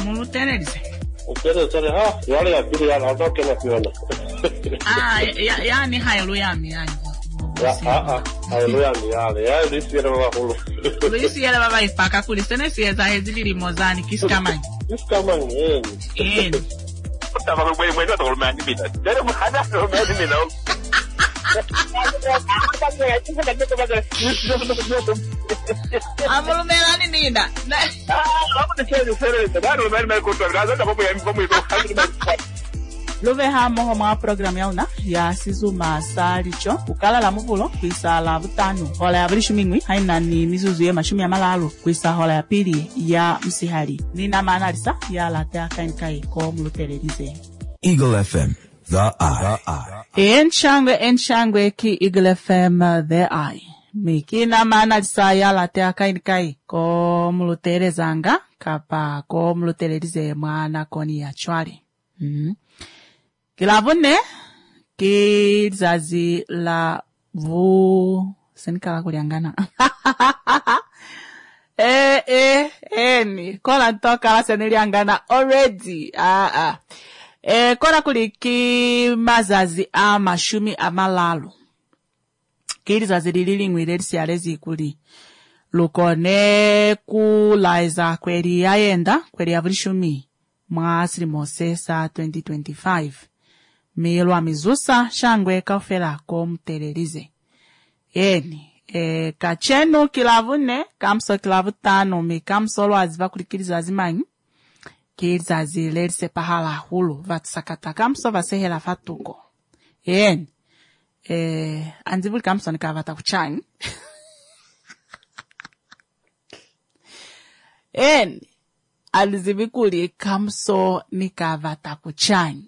mulutelelise. Utelelise ha, yale ya pili ya natoke na kuona. Yani haleluya yani. Haleluya yani. Ya lisi yana baba hulu. Lisi yana baba ipaka kulisene sieza hezili limozani kiskamani. Kiskamani Tava no banho da dorma de vida. Era uma rada dorma de mim não. Amulumela ni nida. Vamos deixar de ser isso. Não vai me controlar, não vou Love hamo ma program yauna ya sizuma salicho ukala la muvulo kwisa la butano hola ya brishimingwi haina ni mizuzu ya mashumi ya malalo kwisa hola ya pili ya msihali nina maana lisa ya latea kainkai ko mulutelelize. Eagle FM the eye. Enchangwe ki Eagle FM the eye mikina maana lisa ya latea kainkai ko mulutelezanga kapa ko mulutelelize mwana koni ya chwali. Kilavune kizazi la vu senikala kuliangana ni kola ntoka la seniliangana already kola kuliki mazazi mashumi amalalo kilizazi lililingwile lisialezi kuli lukone kulaiza kweli yaenda kweli yavrishumi mwasili mosesa 2025 Milwa mizusa shangwe kaufela ko mtelelize. Kacheno kilavune kamso kilavutano mi kamso lo aziva kulikiliza azimanyi kiliza zilelise pahala hulu vatusakata kamso vasehela fatuko. Anzivuli kamso nikavata kuchanyi. Alizibikuli kamso nikavata kuchanyi.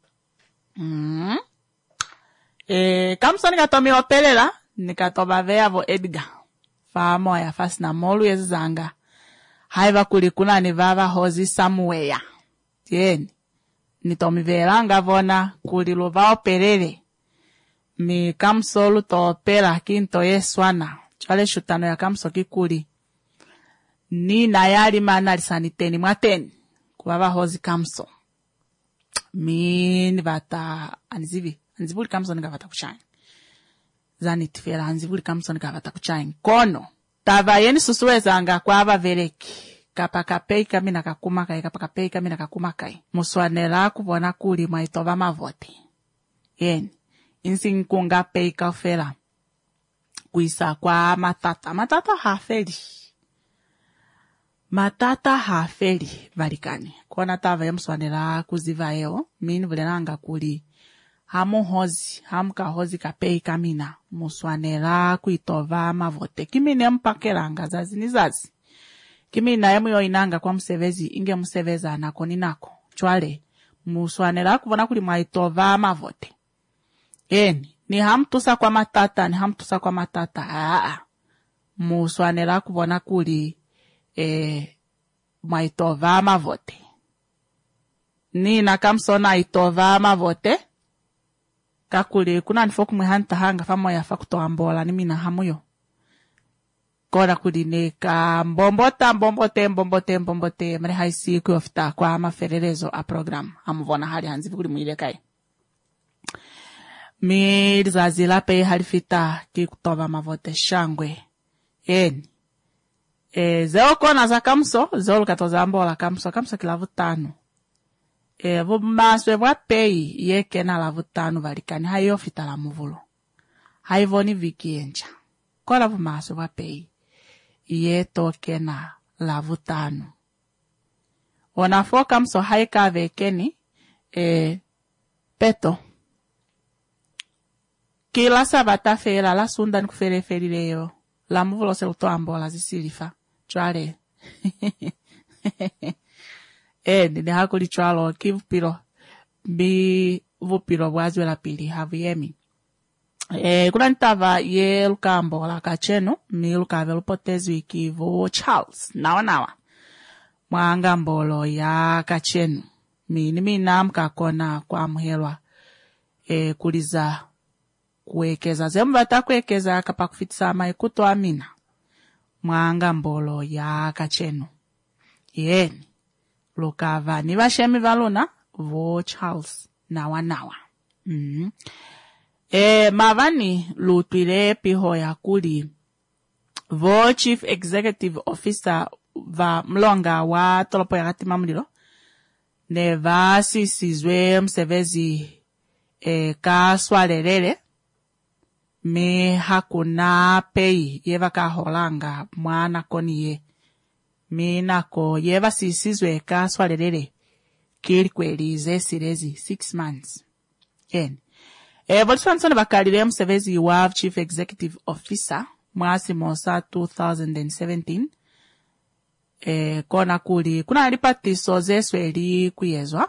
Kamso nikatomi opelela nikatoba veavo Edgar famo ya fasina molu yezanga haiva kulikuna ni vava hozi Samuel nitomi velanga vona kulilova opelele mi kamso luto opela kinto yeswana chale shutano ya kamso kikuli ni nayali mana lisaniteni mwateni kuvava hozi kamso Min vata anzivuli kamso nikavata kuchanya. Zanitifera anzivuli kamso nikavata kuchanya. Kono tava yeni susuwezanga kwa ava veleki. Kapakapei kami nakakumakai, kapakapei kami nakakumakai. Muswanela kubona kuli maitova mavote. Insi nkunga pei kaufela. Kuisa kwa matata. Matata hafeli valikani. Kona tava yamswanela kuziva eo. Mini vulenanga kuli. Hamuka hozi kapei kamina. Muswanela kuitova mavote. Kimine mpakelanga zazi ni zazi. Kimina yamu yoinanga kwa msevezi. Inge mseveza nako ni nako. Chwale. Muswanela kuvona kuli maitova mavote. Ni hamtusa kwa matata. Muswanela kuvona kuli maitova mavote. Ni nakamsona itova mavote. Kakuli kuna nifoku mwihanta hanga famo ya fakutoa mbola ni mina hamuyo. Kona kuli neka mbombote mre haisi kuyofita kwa maferelezo a program. Hamuvona hali hanzivi kuli mwile kai. Milizazila pe halifita kikutova mavote shangwe. Zeo kona za kamso, zeo lukatoza mbola kamso kilavutano. Vumaswe vwa pei yeke na lavutano valikani hayo fita la muvulo. Haivoni viki encha. Kola vumaswe vwa pei ye toke na lavutano. Onafo kamso haika vekeni peto. Kila sabata fela la sundan kufere leo. La muvulo se utoa mbola zisilifa. Chwale. Nini hakuli chwalo kivupiro. Vupiro wazwe la pili haviyemi. Kuna nitava ye lukambo la kacheno. Mi lukave lupotezwi kivu Charles. Nawa. Mwanga mbolo ya kacheno. Nimi namka kona kwa mhelwa. Kuliza kuwekeza. Zembata kuwekeza kapa kufitisa maikuto amina. Mwanga mbolo ya kacheno. lokava ni vashemi valona vo Charles nawa. Mavani lutwile piho ya kuli vo Chief Executive Officer va mlonga wa tolopo ya katima mlilo ne va sisizwe msevezi ka swalelele me hakuna pei yeva ka holanga mwana koniye me nako yeva sisizwe ka swalelele kiri kweli ze sirezi 6 months Botswana bakalile msevezi wa Chief Executive Officer mwasi mosa 2017 kona kuli kuna lipatiso zesweli kuyezwa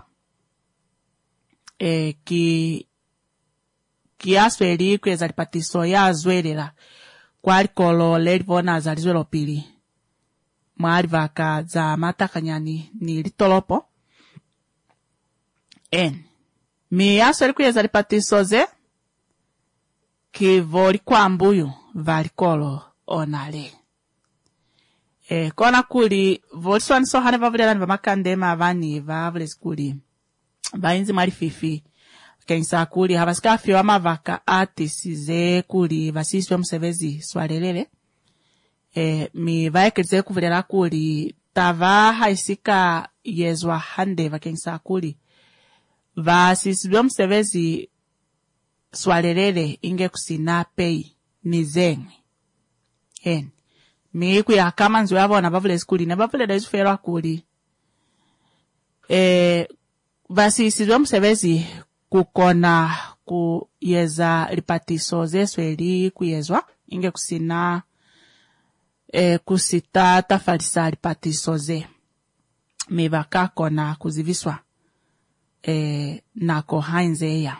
kiasweli kuyeza lipatiso ya zwelera kwa likolo lelivona za lizwelo pili mwali vaka za matakanyani ni litolopo mi asweli kuyeza lipatiso ze kivoli kwa mbuyu valikolo onale kona kuli voliswani so hane vavulelani vamakandema vani vavulezi kuli vainzi mwali fifi kensa kuli havasikafi wa mavaka atisize kuli vasiswe msevezi swalelele mi vaekelize kuvulela kuli tava haisika yezwa hande vakensa kuli vasiswe msevezi swalelele inge kusina pei nizengwe mi kuya kama nzo yavona bavulezi kuli ne bavulele zifera kuli vasisizwe msevezi kukona kuyeza lipatiso zesweli kuyezwa inge kusina kusita tafalisa lipatiso ze mi vakakona kuziviswa nako hainzeya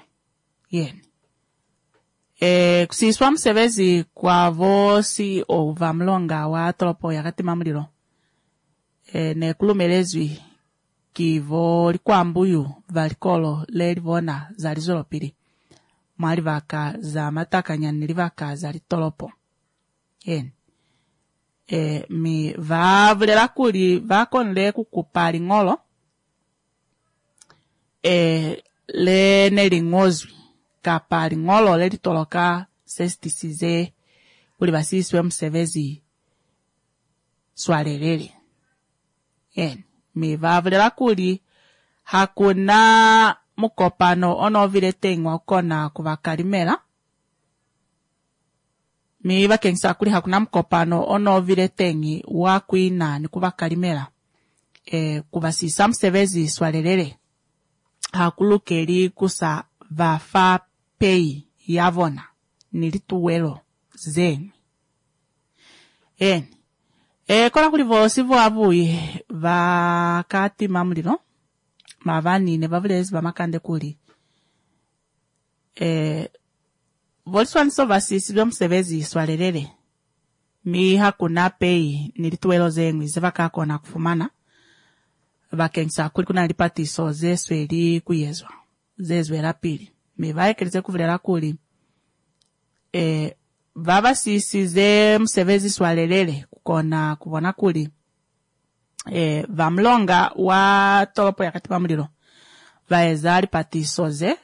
kusiswa msevezi kwa vosi ova mlonga wa tolopo ya katima mlilo ne kulumelezwi kivo likwa mbuyu valikolo lelivona za lizolo pili mwali vaka za matakanyani nilivaka za litolopo mi vavulela kuli vakonle kukupa ling'olo lene ling'ozwi kapa ling'olo lelitoloka sestisize kuli vasiswe msevezi swalelele mi vavulela kuli hakuna mukopano onovile tengwa kona kuvakalimela mi vakengisa kuli hakuna mukopano onovile tengi wakwina ni kuvakalimela kuvasisa msevezi swalelele hakulukeli kusa vafa pei yavona nilituwelo zeni kona kuli vosi voavuye vakati mamulilo mavanine vavulezi vamakande kuli voliswaniso vasisibwe msevezi swalelele mi hakuna pei nilituwelo zengwi zevakakona kufumana vakengisa kuli kuna lipatiso zesweli kuyezwa zezwela pili mi vaekelize kuvulela kuli vavasisize msevezi swalelele kukona kuvona kuli vamlonga wa tolopo ya katima mulilo vaeza lipatiso ze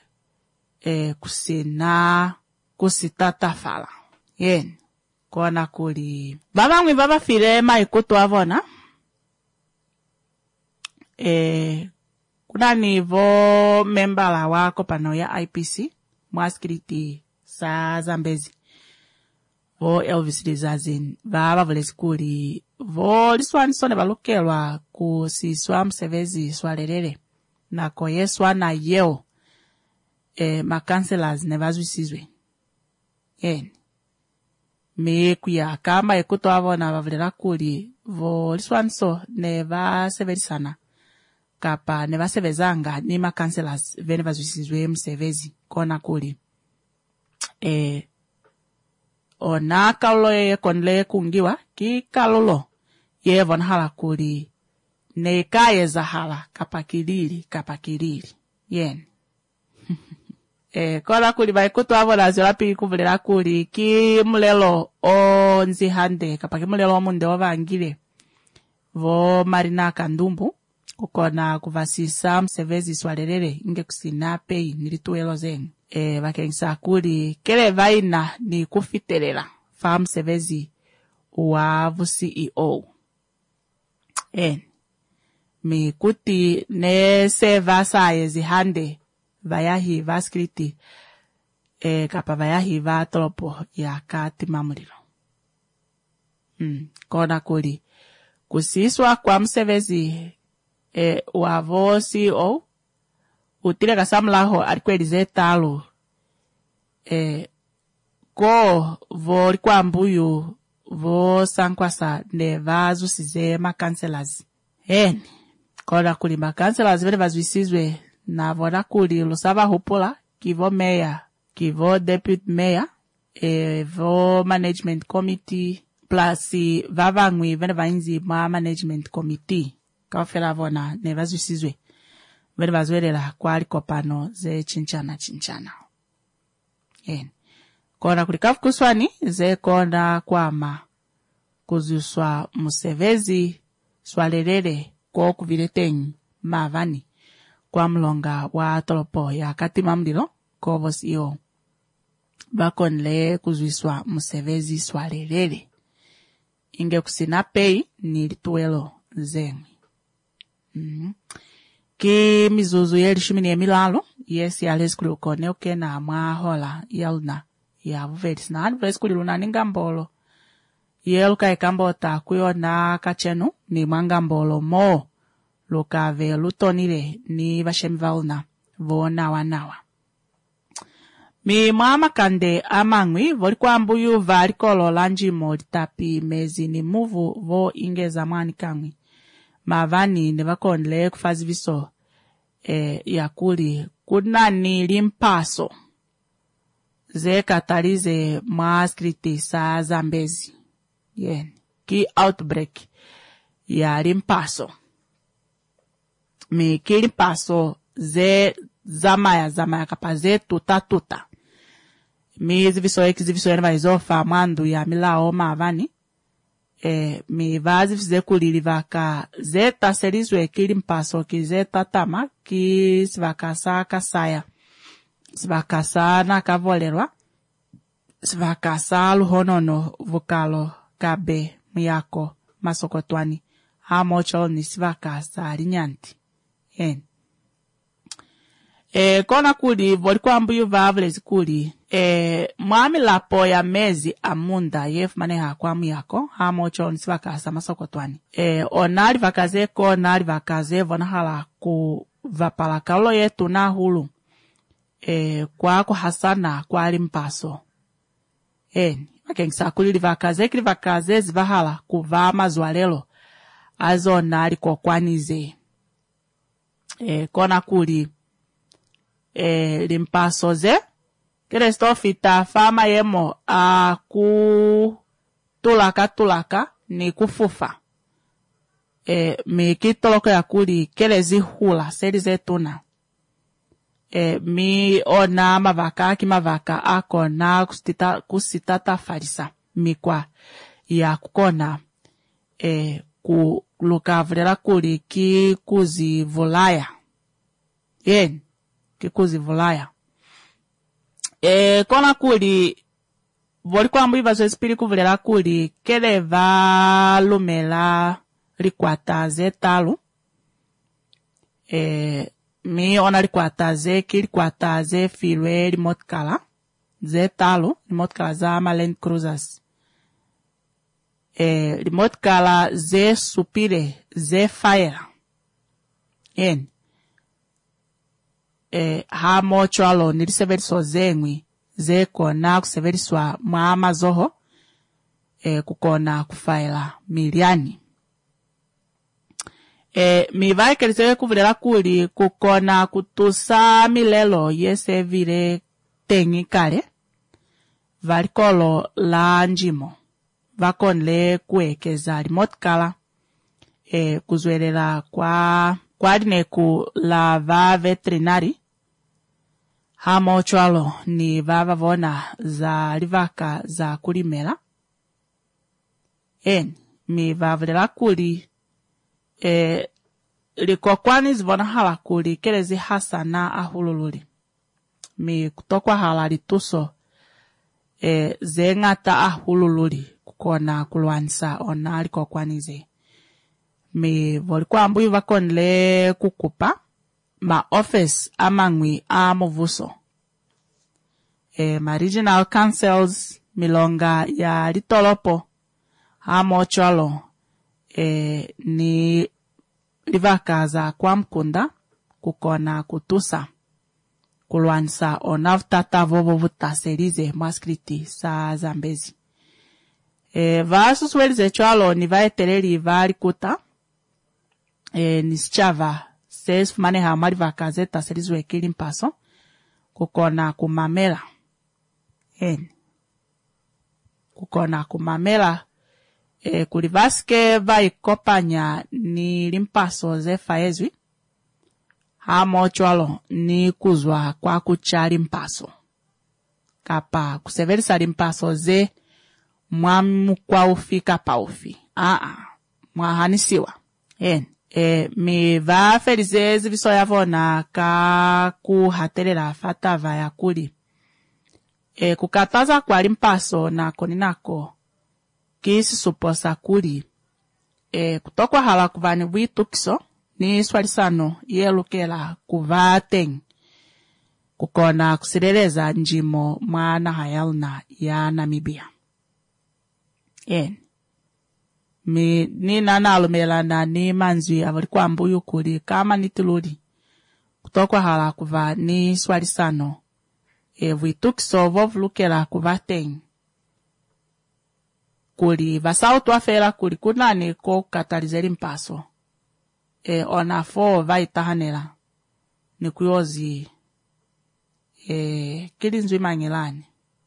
kusina kusitatafala kona kuli vavamwi vavafile maikutu avona kuna nivo membala wa kopano ya IPC mwaskiriti sa Zambezi vo Elvis Lizazin vavulezi kuli vo liswanisone valukelwa kusiswa msevezi swalelele nako yeswa na yeo makanselas ne vazwisizwe mi kuya kama ekuto avona vavulela kuli vo liswaniso ne vasevelisana kapa ne vasevezanga ni makanselas vene vazwisizwe msevezi kona kuli ona kalulo ye konle kungiwa ki kalulo ye von hala kuli ne kayeza hala kapakilili kola kuli baikutu avola zolapi kuvulela kuli ki mulelo o nzihande kapaki mulelo munde ovangile vo Marina Kandumbu kukona kuvasisa msevezi swalelele inge kusina pei nilituelo zengu. Bakengisa kuli kele vaina ni kufitelela fa msevezi uavu CEO. Mi kuti ne seva saye zihande vayahi vaskriti kapa vayahi va tolopo ya kati mamulilo. Kona kuli kusiswa kwa msevezi uavo CEO utile kasamlaho alikwelize talo ko vo likwa mbuyu vo sankwasa ne vazusize makanselas. Kona kuli makanselas vele vazuisizwe na vona kuli lusava hupola kivo mayor, kivo deputy mayor, vo management committee plus vavangwi vele vainzi ma management committee kafela vona ne vazuisizwe vele vazuelela kwa alikopano ze chinchana. Kona kuli kafukuswani ze kona kwama kuzuswa musevezi swalelele kwa kuviletenyi mavani kwa mlonga wa tolopo ya kati mamdilo kovos iyo bakonle kuzuswa musevezi swalelele inge kusina pei nilituelo zengi. Ki mizuzu yeli shumini emilalo yes ya leskuli ukone uke na mwahola yaluna ya vuvelis na hadi leskuli luna ningambolo yeluka ikambota kuyo na kachenu ni mangambolo mo lukave lutonile ni vashemi valuna vona wanawa. Mi mama kande amangwi volikuwa mbuyu valikolo lanjimo litapi mezi ni muvu vo ingeza mwani kangwi. Mavani ne vakonle kufaziviso yakuli kunani limpaso ze katalize maskriti sa Zambezi. Ki outbreak ya limpaso. Mi ki limpaso ze zamaya kapa ze tuta. Mi ziviso yenva izofa mandu ya milao mavani. Mi vazi fize kulili vaka zeta serizwe kili mpaso ki zeta tama ki svakasa kasaya. Svakasa na kavolerwa. Svakasa luhonono vukalo kabe miyako masokotwani. Hamocho ni svakasa linyanti. Kona kuli volikuwa mbuyu vavlezi kuli mwami lapo ya mezi amunda yefu maneha kwa miyako hamocho nisivakasa masokotwani. Onali vakaze konali vakaze vonahala ku vapalakaulo yetu na hulu kwa kuhasana kwa limpaso. Vakengisa kuli vakaze kili vakaze zivahala kuva mazwalelo azo nali kokwanize. Kona kuli limpaso ze Kristofita fama yemo ku tulaka ni kufufa. Mi kitoloko ya kuli kelezi hula serize tuna. Mi ona mavaka ako na kusitata farisa. Mi kwa ya kukona ku lukavlela kuli ki kuzi vulaya. Kikuzi vulaya. Kona kuli volikuwa mbuyi vazo espiri kuvulela kuli keleva lumela likwata ze talu. Mi ona likwata ze kilikwata ze filwe limotkala ze talu limotkala za Land Cruisers. Limotkala ze supire ze fire. Ha mocho alo niliseveriswa zengwi ze kona kuseveriswa mwama zoho kukona kufaila miliani. Mi vaikelisewe kuvulela kuli kukona kutusa milelo yese vile tengi kale valikolo la njimo vakonle kuekeza limotkala kuzwelela kwa dineku la va veterinari. Hamo chwalo ni vava vona za livaka za kulimela. Mi vavulela kuli likokwani zivona hala kuli kelezi hasa na ahulululi. Mi kutokwa hala lituso zengata ahulululi kukona kulwanisa ona likokwanize. Mi volikuwa ambuyu vakonle kukupa ma office amangwi amuvuso. Ma regional councils milonga ya litolopo amocholo ni livakaza kwa mkunda kukona kutusa kulwanisa onavtata vovo vutaselize mwaskriti sa Zambezi. Vasusuelize chwalo ni vaeteleli valikuta nisichava sesu mane hamari vakaze taselize wekili mpaso kukona kumamela. Kukona kumamela kulivaske vaikopanya ni limpaso ze faezwi hamochwalo ni kuzwa kwa kuchali mpaso kapa kuseverisa limpaso ze mwamu kwa ufika pa ufi mwahanisiwa mi vafelize ziviso yavona ka kuhatelela fatava ya kuli kukataza kwa limpaso nako ninako kisi suposa kuli kutokwa hala kuvani bwitukiso ni swalisano yelukela kuvateng kukona kusileleza njimo mwana hayalna ya Namibia. Mi ni nanalumela ni manzwi avalikuwa mbuyu kuli kama nitiludi kutokwa hala kuvani swalisano bwitukiso vovulukela kuvateng kuli vasautu afela kuli kunani ko katalizeli mpaso onafo vaitahanela ni kuyozi kilinzwi mangilani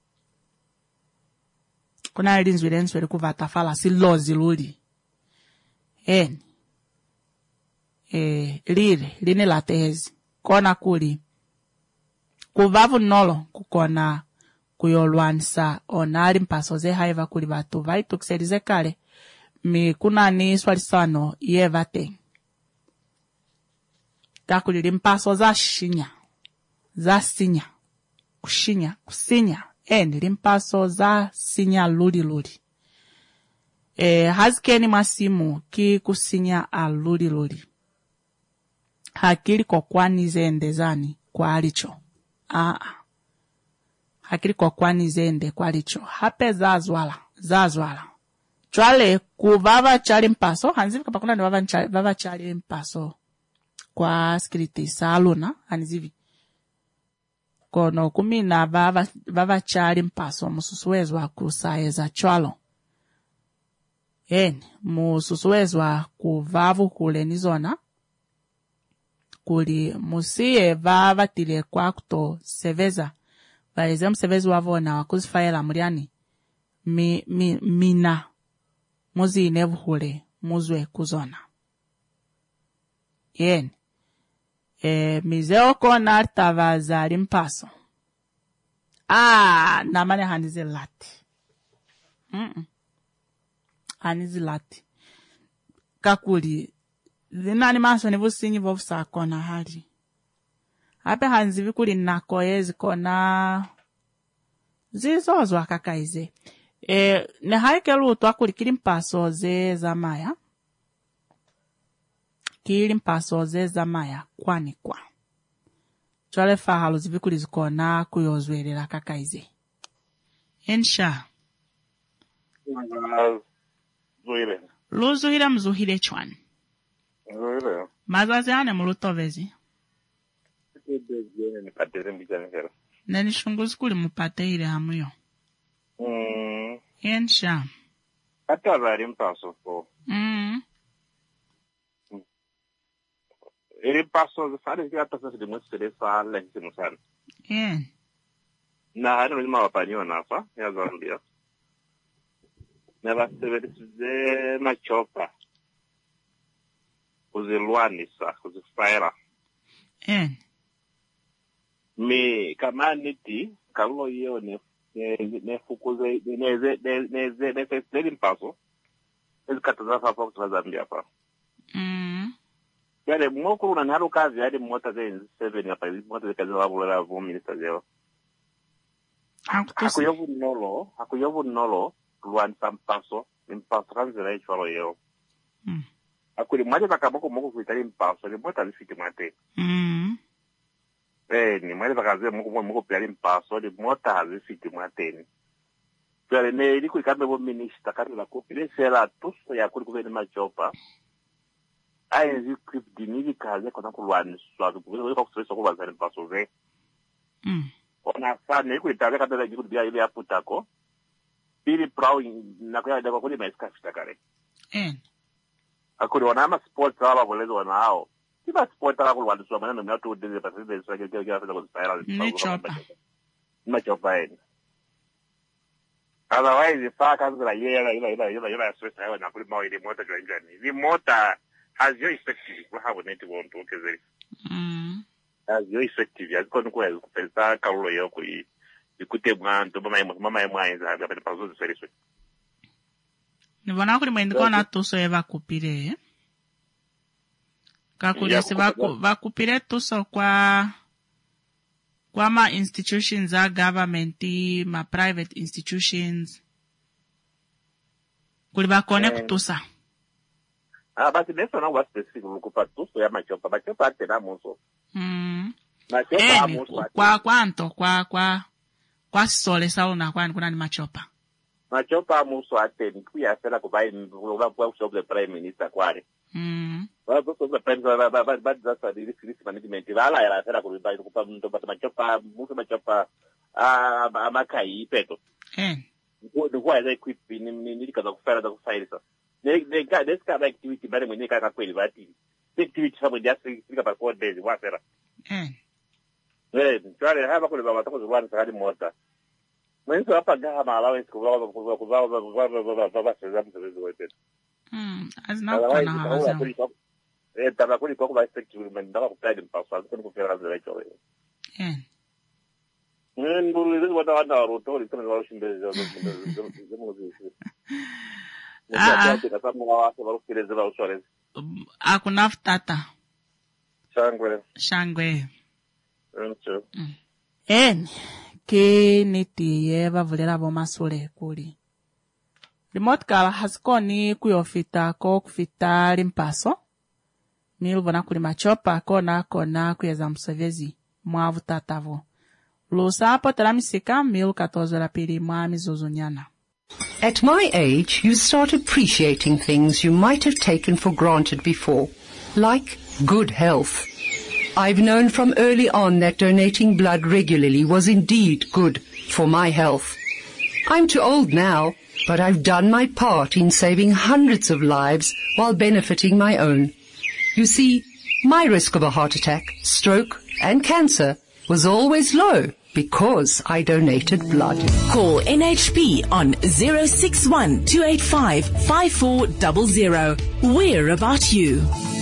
kuna linzwi lenswele kuvatafala silozi luli lile line latehezi kona kuli kuvavu nolo kukona kuyolwanisa onali mpaso ze haiva kuli vatu vaitukiselize kale mi kunani swalisano ye vate kakuli mpaso za shinya za sinya kushinya kusinya limpaso za sinya luli hazikeni masimu ki kusinya aluli hakili kokwani zende zani kwa alicho hakili kokwani zende kwa alicho hape zazwala chwale kuvava chali mpaso hanzivi kapakuna ni vava chali mpaso kwa skriti saluna hanzivi kono kumina vava chali mpaso mususuwezwa kusaeza chwalo mususuwezwa kuvavu kule nizona kuli musiye vava tile kwa kuto seveza valeze msevezi wavona wakuzifaela muliani mina muzi inevuhule muzwe kuzona mizeo kona artava zali mpaso namane hanize lati hanize lati kakuli zinani maso nivusinyi vovusa kona hali hape hanzivi kuli nakoyezi kona zizozwa kakaize ne haike luto akuli kili mpaso ze zamaya kili mpaso ze zamaya kwani kwa chwale fahalo zivikuli zikona kuyozwelela kakaize ensha Zuhile. luzuhile mzuhile chwani Zuhile. mazazi ane mulutovezi Ni pateze mbijani hera. nani shunguzi kuli mupate ile hamuyo ensha Hata zari mpaso po. Iri paso zifari zia hata sasa dimwesile saala hisi musana. Na hari nilima wapanyiwa nafa ya Zambia. Na vasiverize machopa. Kuzilwanisa, kuzifaira. Mi kama niti kalo hiyo nefukuze neze mpaso ezikataza hapa kutoka Zambia hapa. Yale mokuru na nalo kazi yale mota ze 7 hapa mota ze kazi wabula vo minister zeo. Hakuyovu nolo luan sampaso impastranze la ichwalo yeo. Akuli mwade bakamoko moko kuitali impaso ni mota lifiti mate. Ni mwade bakaze moko piali impaso ni mota lifiti mate. Pero ne iliku ikambe bo minister kati la kopile sela tuso ya kuli kuveni machopa. Ayenzi clip dinili kaze kona kulwani swatu kuweza kustresa kwa zani paso ze. Ona sana iliku itale kati la jiku bia ile aputako. Pili prau na kwa dawa kuli maisika fitakare. Akuli wana ama sport wala bolezo wana hao. Kiba sport wala kulwani swatu maneno mnatu udeze paside swage kia fila kwa spiral. Machopa eni. Otherwise, if I can't like, yeah, stress I want to put more in the motor joint journey. The motor has your effective, we have a native one to okay. Has your effective, as con quel, Pelsa, Carlo Yokui, you could take one to my minds, I have a person very sweet. Nivona kulimwendu kona tuso eva kupire. Kakulesi vakupire tuso kwa ma institutions za government, ma private institutions. Kuliba connect tusa. Basi neso na wa specific lukupa tuso ya machopa. Machopa ate na muso. Machopa muso. Kwa sole sauna kuna ni machopa. Machopa muso ate ni kuya sela kubai kwa usoble prime minister kware. Well, the prime but that's a risk management. Vala era sela kubai kupa ndo machopa muso machopa amakai peto. Kwa ile equip ni kaza kufanya za kufailisa. This kind of activity bali mwenye kaka kweli bati. Activity sababu just fika pa code base wafera. Twale hapa kule baba tako zwana sakadi mota. Mwenye hapa gama allowance kwa sasa mzee wetu. Azna kuna haza. Tabakuli kwa effective mendaka kupenda mpasa kwa kufera za lecho. Ndio wada rotori kama wao shinde za Hakuna tata. Shangwe. Ke niti yeva vulera bomasule kuli. Remote kala hasikoni kuyofita ko kufita limpaso. Milvona kuli machopa kona kuyeza msevezi mwavu tatavo. Lusapo telamisika 14 la pili mwami zuzunyana. At my age, you start appreciating things you might have taken for granted before, like good health. I've known from early on that donating blood regularly was indeed good for my health. I'm too old now, but I've done my part in saving hundreds of lives while benefiting my own. You see, my risk of a heart attack, stroke, and cancer was always low because I donated blood. Call NHP on 061 285 5400. We're about you.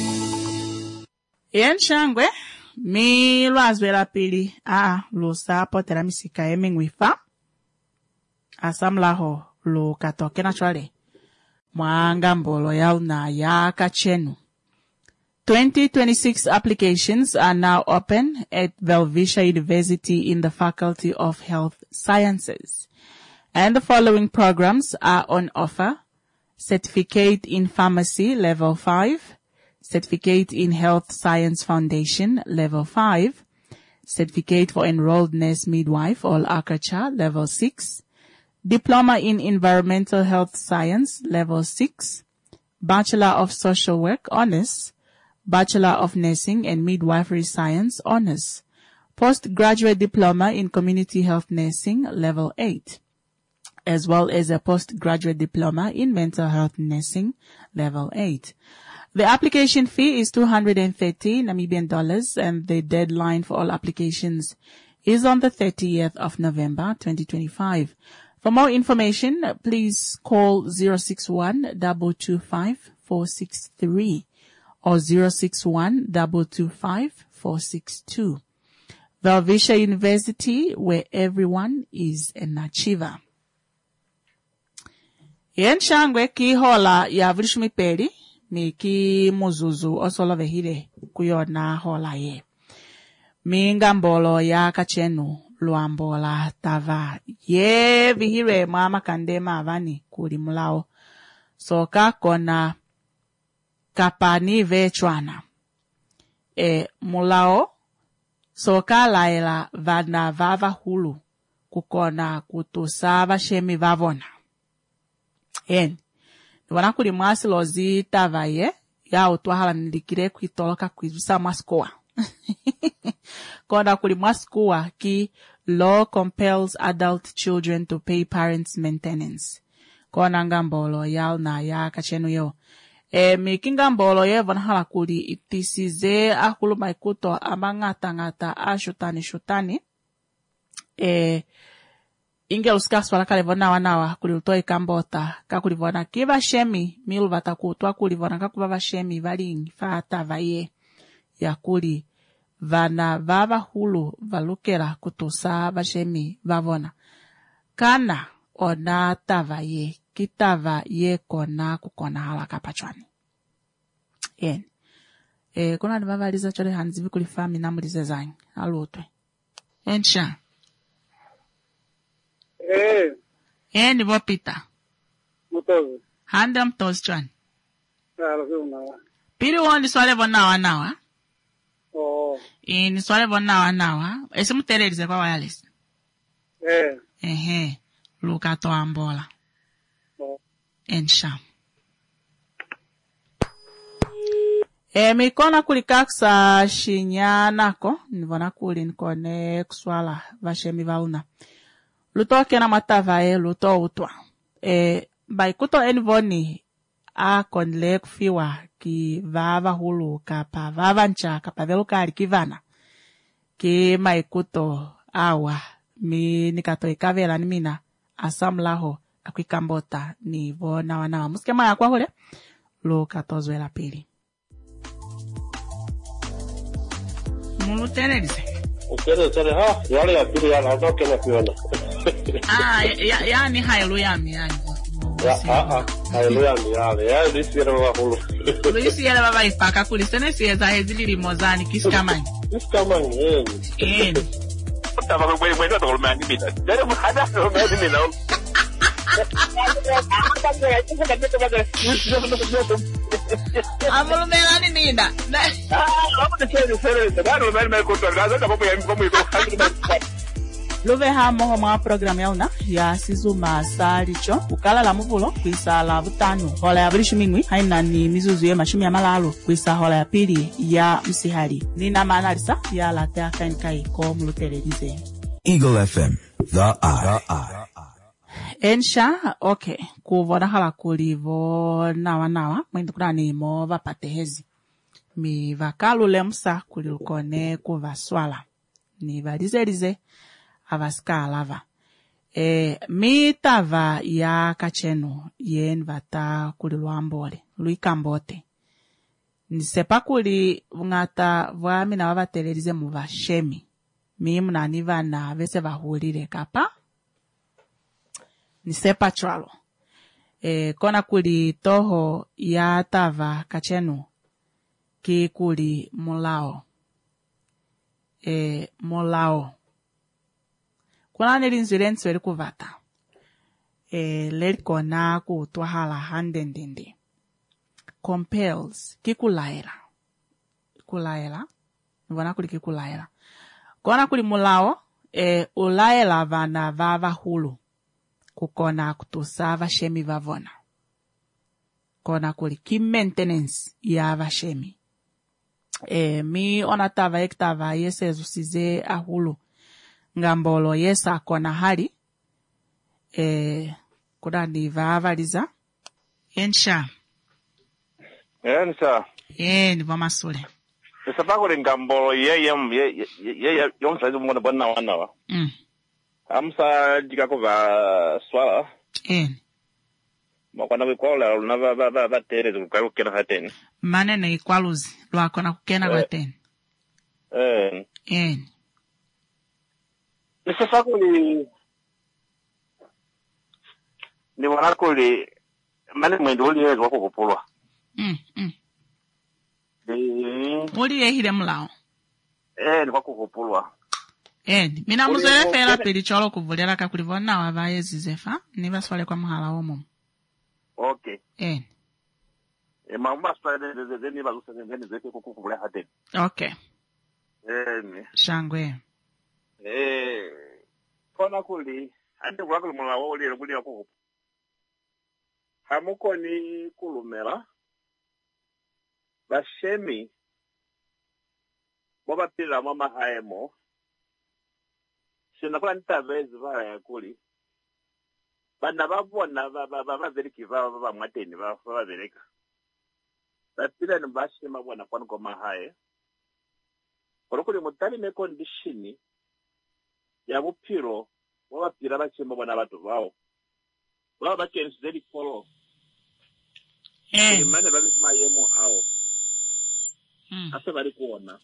Yen shangwe, mi lwazwela pili, lusa potera misika emingwifa. Asamlaho, lu katoke na chwale. Mwanga mbolo ya una ya kachenu. 2026 applications are now open at Velvisha University in the Faculty of Health Sciences. And the following programs are on offer: Certificate in Pharmacy Level 5, Certificate in Health Science Foundation Level 5, Certificate for Enrolled Nurse Midwife or ACACHA Level 6, Diploma in Environmental Health Science Level 6, Bachelor of Social Work Honors, Bachelor of Nursing and Midwifery Science Honors, Postgraduate Diploma in Community Health Nursing Level 8, as well as a Postgraduate Diploma in Mental Health Nursing Level 8. The application fee is 230 Namibian dollars, and the deadline for all applications is on the 30th of November 2025. For more information, please call 061-225-463 or 061-225-462. Velvisha University, where everyone is an achiever. Yen shangwe ki hola ya vrishmi peri, mi ki muzuzu osolovehile. kuyona hola ye. Minga mbolo ya kachenu luambola tava ye vihire mama kandema avani kuli mulao. Soka kona kapani vechwana. Mulao soka laila vana vava hulu kukona kutusava shemi vavona. Wana kuli mwasi lozi tava ye ya utwahala nilikire kuitoloka kuizusa maskoa. Kona kuli maskoa ki law compels adult children to pay parents maintenance. Kona ngambolo yal na ya kachenu yo. Mikinga mbolo ye vanhala kuli itisize akulu maikuto amangata ashutani. Inge uskas wala kale vona wanawa kuli utoi kambota kakuli vona kiva shemi milu vatakutwa kuli vona kakuva shemi valingi fata vaye ya kuli vana vava hulu valukera kutusa vashemi vavona. Kana ona tava ye kitava ye kona kukona hala kapachwani. Kuna ni vavaliza chole hanzivi kulifami namulize zanyi. Alutwe. Ensha. Ni vopita. Mutozi. Handa mtozi chwani. Unawa. Pili wondi swale vonawa. Ni swale vonawa. Esi mutererize kwa wireless. Luka to ambola. Ensha. Mikona kulikaksa shinyanako. Nivona kuli nikone kuswala vashemi vauna. Lutoke na matavae luto utwa. Baikuto envoni konle kufiwa ki vava hulu kapa vava ncha kapa velukari kivana. Ki maikuto awa mi nikato ikavela ni mina asamlaho akuikambota ni vona wana. Muske maya kwa hule lukatozwe la pili. Mulutererize. Utere ha yale ya pili yana ndoke na kuona. Yani haleluya yani. Haleluya yale. Ya Luis yale wa hulu. Luis yale baba ipaka kulisene sieza hezili limozani kiskamani. Kiskamani Tama kwa mwendo to mani mina. Dere muhada to mani mina. Amulu melani nina. Luve hamo homa programa yauna ya sizuma salicho ukala la muvulo kwisa la butano hola ya brishu mingwi haina ni mizuzu ya mashumi ya malalo kwisa hola ya pili ya msihali nina manalisa ya la tea kankai ko mulutererize. Eagle FM, the eye. Ensha, okay. Kuvona hala kulivo nawa. Mwendo kuna ni mo vapatehezi. Mi vakalu lemsa kulilukone kuvaswala. Ni valizelize avaska alava. Mi tava ya kachenu yen vata kuliluambole. Luikambote. Nisepa kuli vungata vwamina wavatelelize muvashemi. Mi mnaniva na vese vahulile kapa. Nisepa chwalo. Kona kuli toho ya tava kachenu ki kuli mulao. Mulao. Kuna nilinzilenzi weli kuvata. Leli kona kutuahala handendende. Compels. Kikulaela. Kulaela. Nivona kuli kikulaela. Kona kuli mulao. Ulaela vana vava hulu. Kukona kutusa vashemi vavona. Kona kuli ki maintenance ya vashemi. Mi onatava ektava yese zusize ahulu. Ngambolo yesa kona hali. Kuda ni vavaliza. Ensha. Ni vamasule. Nisapa kuli ngambolo ye yomsaizu mwona bwana wanawa. Amsa jika kuva swala. Mwakwana wikola unava batere zukayo kena hateni. Manene ikwaluzi lwakona kukena hateni. Nisapa kuli ni wanakuli mane mwendo uli yezo wako kupulwa. Uli ehile mulao. Ni kwa kuhupulwa. Mina muzwele fela pili cholo kuvulela kakulivona wavaye zizefa. Niva swale kwa mhala omu. Okay. Mama swale zeni balusa zeni zete kukuvule hade. Okay. Shangwe. Kona kuli. Ande wakulu mulao uli wakuhupu. Hamuko ni kulumela. Bashemi. Boba pila mama haemo. Sinakula nitavezi vara ya kuli. Banda babona baveriki baba mwateni bavereka. Bapila nibashema bwana kwanu koma hae. Korokuli mutali me kondishini ya bupiro wabapira bachema bwana batu bao. Baba bacheni zeli follow. Mane babisema yemo ao. Ase bari kuona.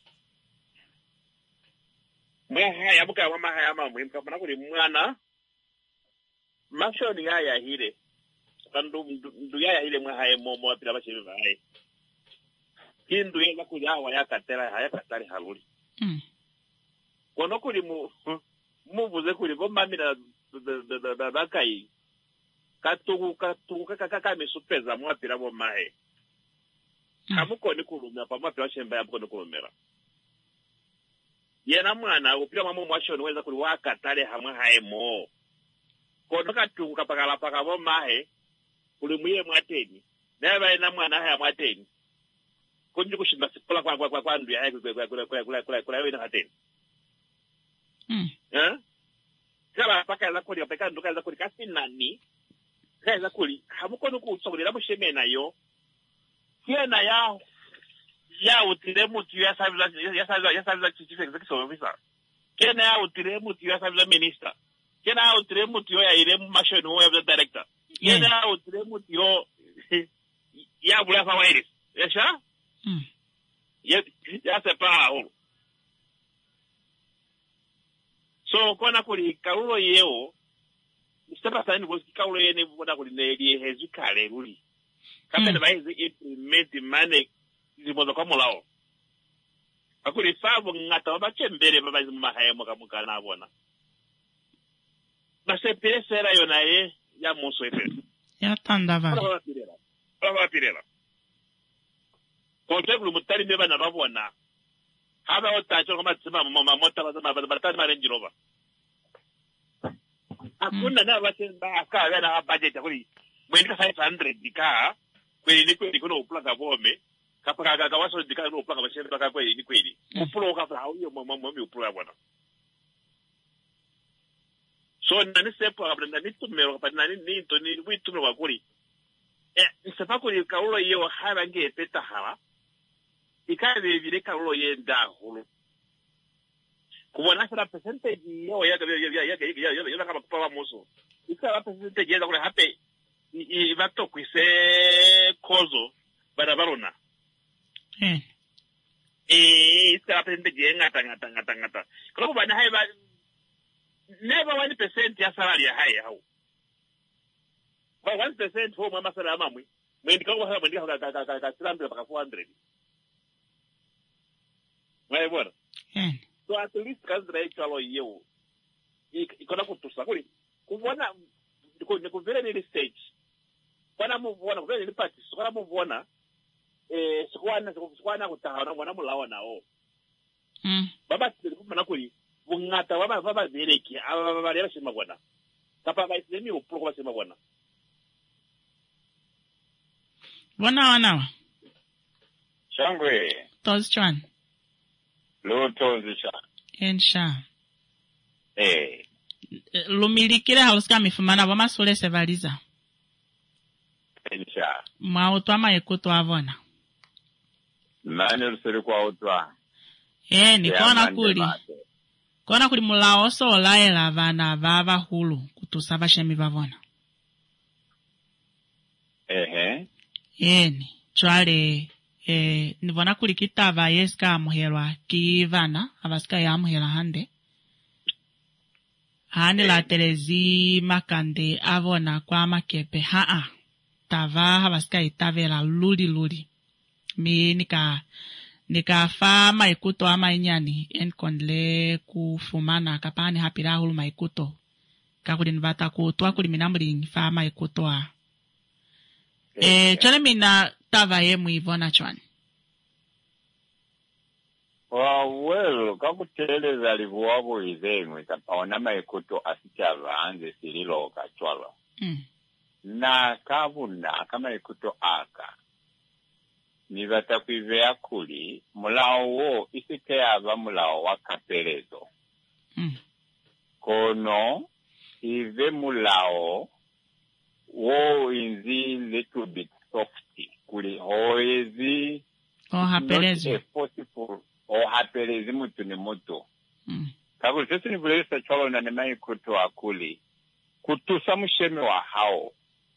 Mwahaya buka wa mahaya mamwe mkapana kuli mwana mashoni ya hile ndu ya hile mwahaya momo apila bachemi bae kindu yeza kuli hawa ya katari haluli kono kuli mubuze kuli gomamina bakai katugu kakamisupeza mwapila bo mahe hamuko ni kulumia pa mwapila bachemi bae hamuko ni kulumira yena mwana upira mama mwashoni weza kuli wakatale hamwe haemo kono katunga pakala pakabo mahe kuli mwiye mwateni neba yena mwana haya mwateni kunju kushinda sikola kwa ndu ya hae kula wena hateni kala pakala kuli apeka ndu kaza kuli kasi nani kaza kuli hamuko nuku utsogulira musheme nayo kena ya utire mutu ya sabila chief executive officer kena ya utire mutu ya sabila minister kena ya utire mutu ya ire mashoni wo ya director kena ya utire mutu yo ya bula fa wairis yesha ya sepa holo so kona kuli kaulo yeo mstapa sani boski kaulo yene bona kuli ne hezu kale ruli kapenda baize implement mane zibozo kwa mulao akuri sabo ngata wabachembere babazi mumahayemo kamukana abona basepere sera yonaye ya muso efe ya tandava baba pirela kontekulu mutari mbeba na babona haba otacho kama tsima mama mota batani marenji roba akuna na batemba aka na budget akuri mwendika 500 dika kweli kuno upulanga bome kapaka waso dika no upulanga bashende baka kweli ni kweli upulo ka fa hiyo mama upulanga bwana so nani sepo abanda ni tumero pa nani ni to ni witumero wakuri nsepa kuri kaulo yewo harange peta hala ikabe bire kaulo yenda hulu kubona sera percentage yo ya kama kupawa muso ikala percentage yenda kule hape ibato kwise kozo barabarona ikala percentage ngata kwa kubana haiba never 1% ya salary ya hai hao kwa 1% ho mama sala mamwe mwendika kwa sababu mwendika ka 300 mpaka 400 wewe bora so at least kazira ichalo yeo ikona kutusa kuli kubona ndiko vile ni stage kwana muvona vile ni party kwana muvona sikwana kutahana mwana mulawa nao baba tsirikuma kuli bungata baba bereki aba bari bashima bona kapa baisemi upro bashima bona wana shangwe tozchan lo tozisha ensha lumilikile haluska mifumana bamasule sevaliza ensha mautwa maekuto avona nani lusiri kwa utwa kona kuli mulao so olaela vana vava hulu kutusa bashemi bavona chwale nivona kuli kitava yeska amuhelwa kivana avaska ya amuhela hande hani la telezi makande avona kwa makepe tava avaska itavela ludi mi nika nikafa maikuto ama inyani enkondle kufumana kapani hapira hulu maikuto kakuli vata kutwa kuli minamuri fa maikuto a chole mina tava yemu ivona chwani. Well, kakuteleza livuwabo izemwe kapaona maikuto asichava anze sililo kachwalo. Na kabuna kama ikuto aka nivata kuivea kuli mulao wo isike ava mulao wa kapelezo. Kono ive mulao wo inzi little bit softy kuli hoezi hapelezo hapelezi mutu ni mutu. Kakuli sesu nivulesa cholo na nema ikuto akuli kutusa musheme wa hao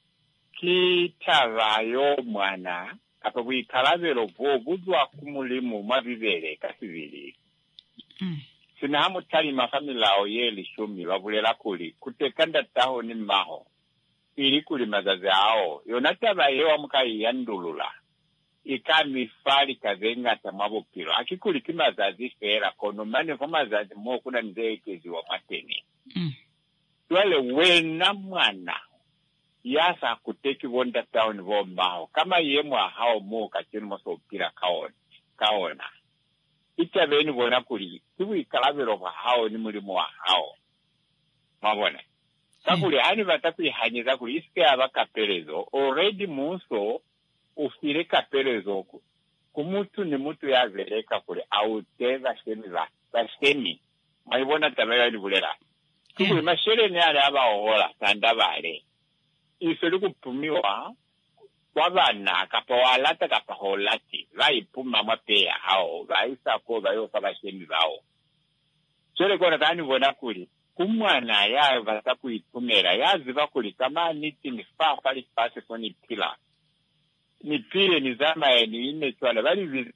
kitavayo mwana apa bwikalavero vo buzwa kumulimu mavivere kasivili. Sinahamu tali mafamilao yeli shumi wavulela kuli kutekanda taho ni maho ili kuli mazazi hao yonatavayo wa mkai yandulula ikamifali kazenga tamabukiro akikuli kimazazi fera kono mani mazazi mo kuna nzeekezi wa mateni. Tuwale wena mwana yasa kuteki wonda town vo mbao kama yemwa hao mo kachini moso pira kaona ita veni vona kuli tibu ikalavero wa hao ni mulimu wa hao mabona kakuli hani vataku ihanyiza kuli isike ava kapelezo already muso ufire kapelezo kumutu ni mutu ya vereka kuli auteza shemi maibona tabayo ni vulera kuli mashere ni ale aba ohola tanda vale isoli kupumiwa wabana kapa walata kapa holati vaipuma mapea hao vaisako vayosa vashemi vao chole kona tani vona kuli kumwana yayo vata kuitumera yaziva kuli kama niti ni fafali pase koni pila ni pile ni zama ya ni ine chwala vali vizi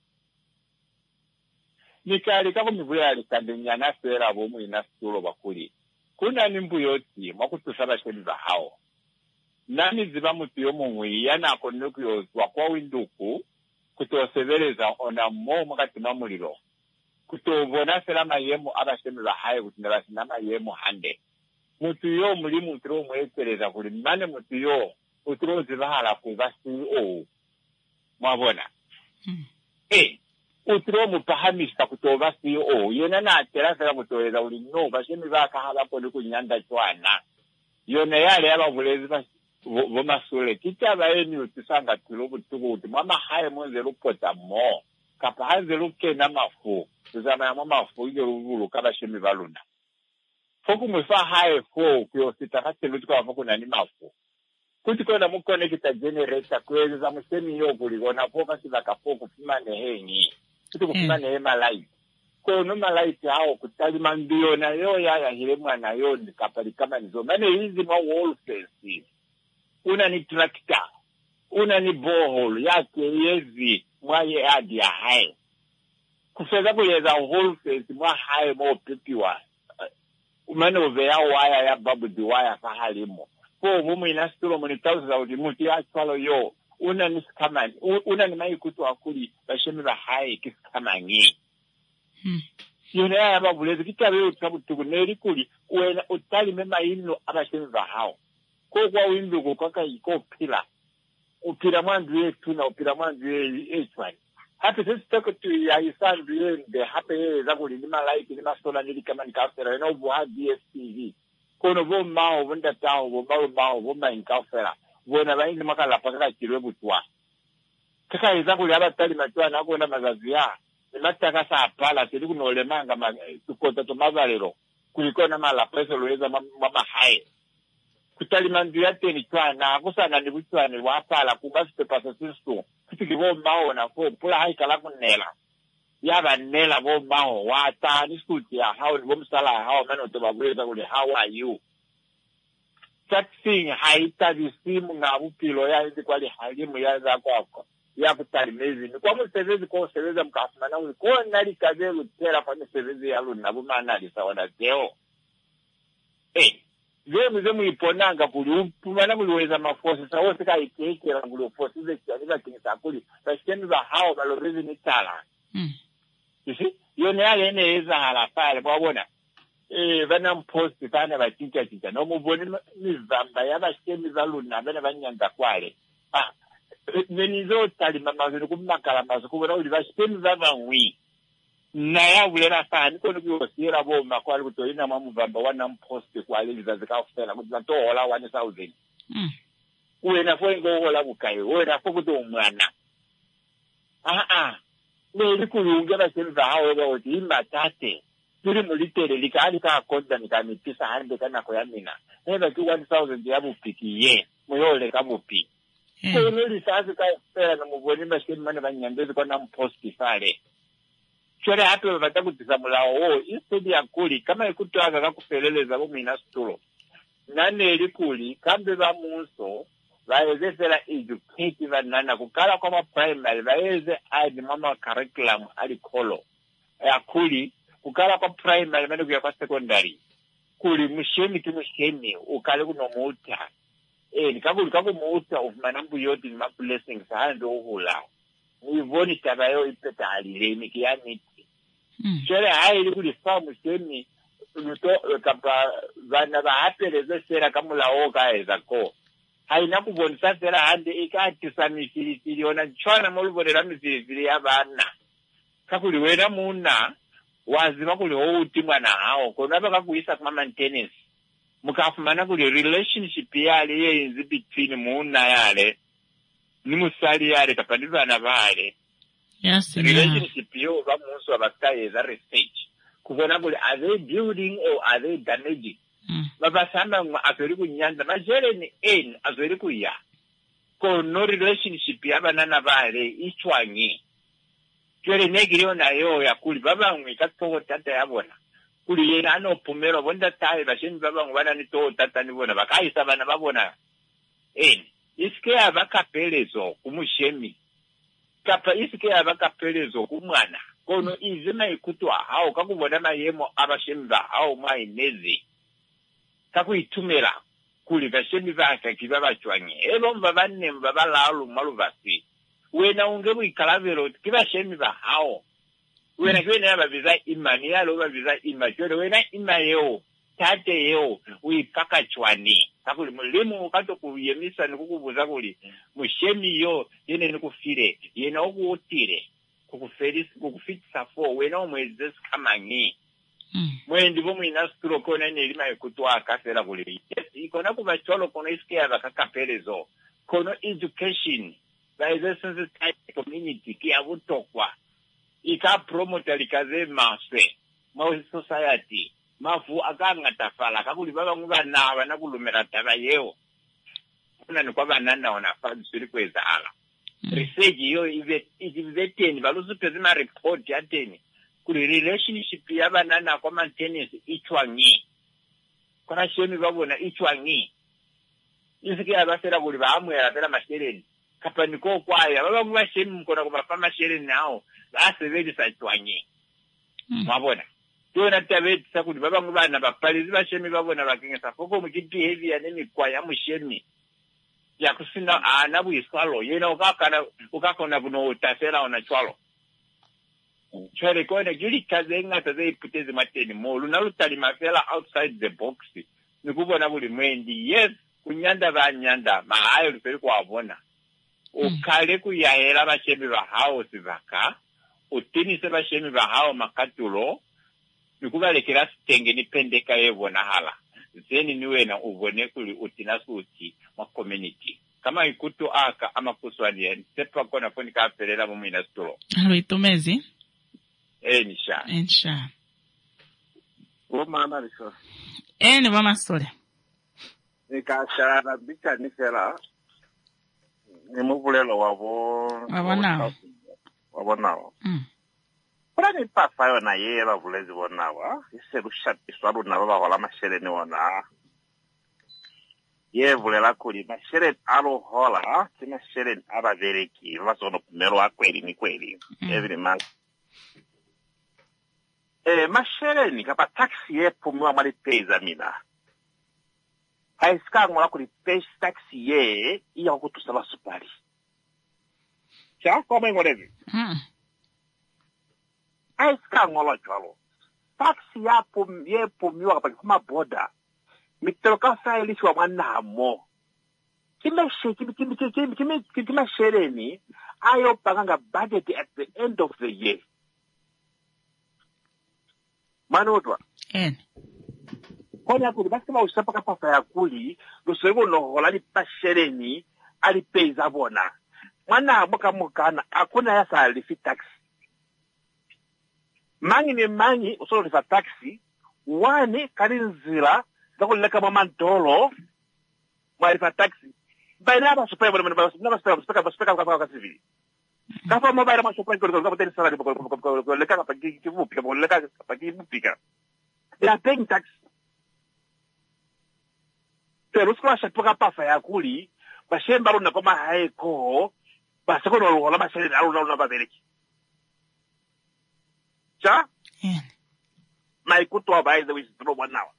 nikali kako mivule alikandinyana sera vomu inasulo bakuli kuna nimbu yoti mwakutusaba shemi va hao nani ziba mutu yomumwi yana konoku yozwa kwa winduku kutosevereza ona mo mwakati mamulilo kutovona selama yemu abashemi bahaye kutinda sinama yemu hande mutu yo mulimu utiro mwekereza kuli mane mutu yo utiro zibahala kuva CEO mwabona utiro mupahamisha kutova CEO yena na atera sela kutoeza uli no bashemi baka hala kodi kunyanda chwana yona yale yaba vulezi vomasule kitaba eni utisanga tulobu tukuti mama haye mwenze lupota mo kapa hanze luke na mafu tuzama ya mafu ige uvulu kaba shemi valuna foku mwefa haye fo kuyosita kati lutuka wafoku nani mafu kuti kona mukone kita generator kwezi za msemi yoguli wana foka siva kafoku fima nehenyi kuti kufima nehe malaiti kono malaiti hao kutali mandiyo na yo ya hile mwana yo ni kapali kama nizo mane hizi ma wall fences una ni trakta una ni borehole yake yezi mwaye adi ya hae kufeza kuyeza whole fence mwa hae mo pipiwa umane uvea waya ya babu di waya fahalimo po mumu inasituro muni tauza za udimuti ya chwalo yo una ni sikamani una ni mai kutu wakuli bashemi ba hae kisikamani yone ya babu lezi kitabe utabu tukuneri kuli uena utali mema ino abashemi ba hao kwa windugu kaka iko upira mwandu yetu na upira mwandu yetu hata sisi toko tu ya isandu yende hapa yeye zangu ni malaiki ni masola nili kama nikafera na ubuha DSTV kono vo mao vunda tao vo mao vo ma inkafera vona baini makala pakaka kirebu twa kaka zangu yaba tali matwa na kuona mazazi ya nataka saa pala sili kunolemanga tukota to mavalero kuliko na mala pesa loeza mama hae kutali mandu yate ni twana kusana ni butwana wapala kubasite pasa sisto kitiki vo mao na fo pula haikala kunela yaba nela vo mao wata ni skuti ya how ni bomsala how mano to babreza kule how are you taxing haita visimu ngabupilo ya ndi kwali halimu ya za kwako ya kutali mezi ni kwa msevezi kwa seveza mkafumana ko nali kazelu tera kwa msevezi ya luna bumana ali sawa teo zemu iponanga kuli upumana kuliweza mafosi sawo sika ikekera kuli fosi ze kyaliba kinisakuli bashemi ba hao balorezi ni tala You see? Yona yale ezala pale kwabona. Vana mpost kana batinta tinta. No mubone mizamba yabashemi zaluna bana banyanda kwale. Nenizo tali mamazino kumakala mazo kubona uli bashemi zavanwi. Naya ulera fani kono kuyosira boma kwali kutoina mamuvamba wana mpost kwale zazikafela kuti zatohola 1000. Wena fwengo hola bukaye wena fokuto umwana. Weli kulunga bashemi zahawe bawoti imbatate. Turi mulitere likali ka konda nikamipisa hande kana koyamina. Neba ki 1000 yabupiki ye. Muyole kabupi. So nili sasa ka fera na muboni bashemi mane banyandezi kwa na mposti fale. Chore hapo batakutisa mulao instead ya kuli kama ikutwaga kakufeleleza bomina stulo. Nane elikuli kambe ba munso baezesera educative nana kukala kwa primary baeze adi mama curriculum ali kolo. Ya kuli kukala kwa primary mende kuya kwa secondary. Kuli mushemi ukale kuno muuta. Nikakuli muuta ufumanambu yoti ni blessings hando uhula. Uivoni tabayo ipeta aliremi kiyamiti. Chere haili kuli famu shemi nuto kapa vana bahapeleze sera kamula oka ezako. Haina kubonisa sera hande ikatisa misiri ona chwana molubonera misiri abana. Kakuli wena muna waziva kuli outi mwana hao kona bakakuisa kuma maintenance. Mukafumana kuli relationship yale yenzi between muna yale ni musali yale kapandizana vale. Yes, relationship yo bamunso abakaye za research kubona kuli are they building or are they damaging. Babasamba azori kunyanda majere ni azori kuya ko no relationship yabanana vale ichwanyi kere negiriyo nayo yakuli babangwe katoko tata yabona kuli yena anopumero bonda taye basheni babangwe bana ni to tata nibona bakayisa bana babona iske abakapelezo kumushemi kapa iske abakapelezo kumwana kono izima ikutwa hao kakubona mayemo abashemba hao mainezi kakuitumira kuli bashemi baka kibabachwanye ebomba banne mbabalalu maluvasi wena ungebu ikalavero kibashemi ba hao wena kwene ababiza imani yalo babiza imajore wena imayeo tate yeo uipaka chwani kakuli mulimu kato kuyemisa nikukubuza kuli mushemi yo yene nikufire yena okuutire kukufitisa fo wena omwezes kamanyi mwendi bo mwina sturo kona nelima ekutwa akasera kuli yes ikona kubacholo kona iske abakakapelezo kono education by the sensitized community kia butokwa ika promote likaze mase ma society mafu akanga tafala kakuli baba ngubana abana kulumera taba yeo kuna ni kwa banana wanafanya siri kweza ala research yo iveteni balusu pezima report yateni kuli relationship yabanana kwa maintenance ichwanyi kuna shemi babona ichwanyi isike abasera kuli baamwera pela mashereni kapaniko kwaya baba ngubashemi mkona kubapa mashereni nao basebedi sachwanyi mwabona yona tabeti sakudi baba ngubana bapalizi bashemi babona bakengesa foko mukiti behavior nemikwaya mushemi yakusina anabu iswalo yena ukakona kuno utasera ona chwalo chwere kone gili kazenga taze iputezi mateni molu nalutali mafela outside the box nikubona kuli mwendi yes kunyanda banyanda maayo lupeli kwabona ukale kuyahera bashemi bahao sivaka utinise bashemi bahao makatulo nikubalekera sitenge nipendeka yebona hala zeni niwena ubone kuli utinasuti ma community kama ikutu aka ama kuswali sepa kona koni kapelela mu minastro halo itomezi nisha Mama lisho. Ni mama sole. Nikashara bicha nisela. Nimubulelo wabonao. Kura ni pasayo na yeba bulezi bonawa. Ise kushapiswa runa baba wala mashere ni wana. Ye bulela kuli mashere alo hola. Si mashere abavereki. Vasono kumero wa kweli ni kweli. Every month. Mashere ni kapa taxi ye pumwa mali peza mina. Haisika ngwala kuli page taxi ye iya kutusala supari. Cha koma ngorezi. Aiska ngolo chalo. Taxi yapo yepo miwa pa kuma boda. Mitoroka faili kwa mwana mo. Kima shereni ayo paganga budget at the end of the year. Manotwa. Kona kuli basi kama usapa papa ya kuli lusevo no holani pa shereni ali peiza bona. Mwana mukana akuna ya sali fi taxi. Mangi usolo fa taxi wani kalinzila zakuleka mamantolo mwa fa taxi. Baina super kwa civil. Kafa mobile ma super kwa tele salary kwa leka pa kivupi kwa leka pa kivupika. They are paying tax. Pero skwa shapoka pa fa ya kuli bashemba runa koma haiko basekono lola bashere aluna babereki. Cha? Maikuto by the way throw one now.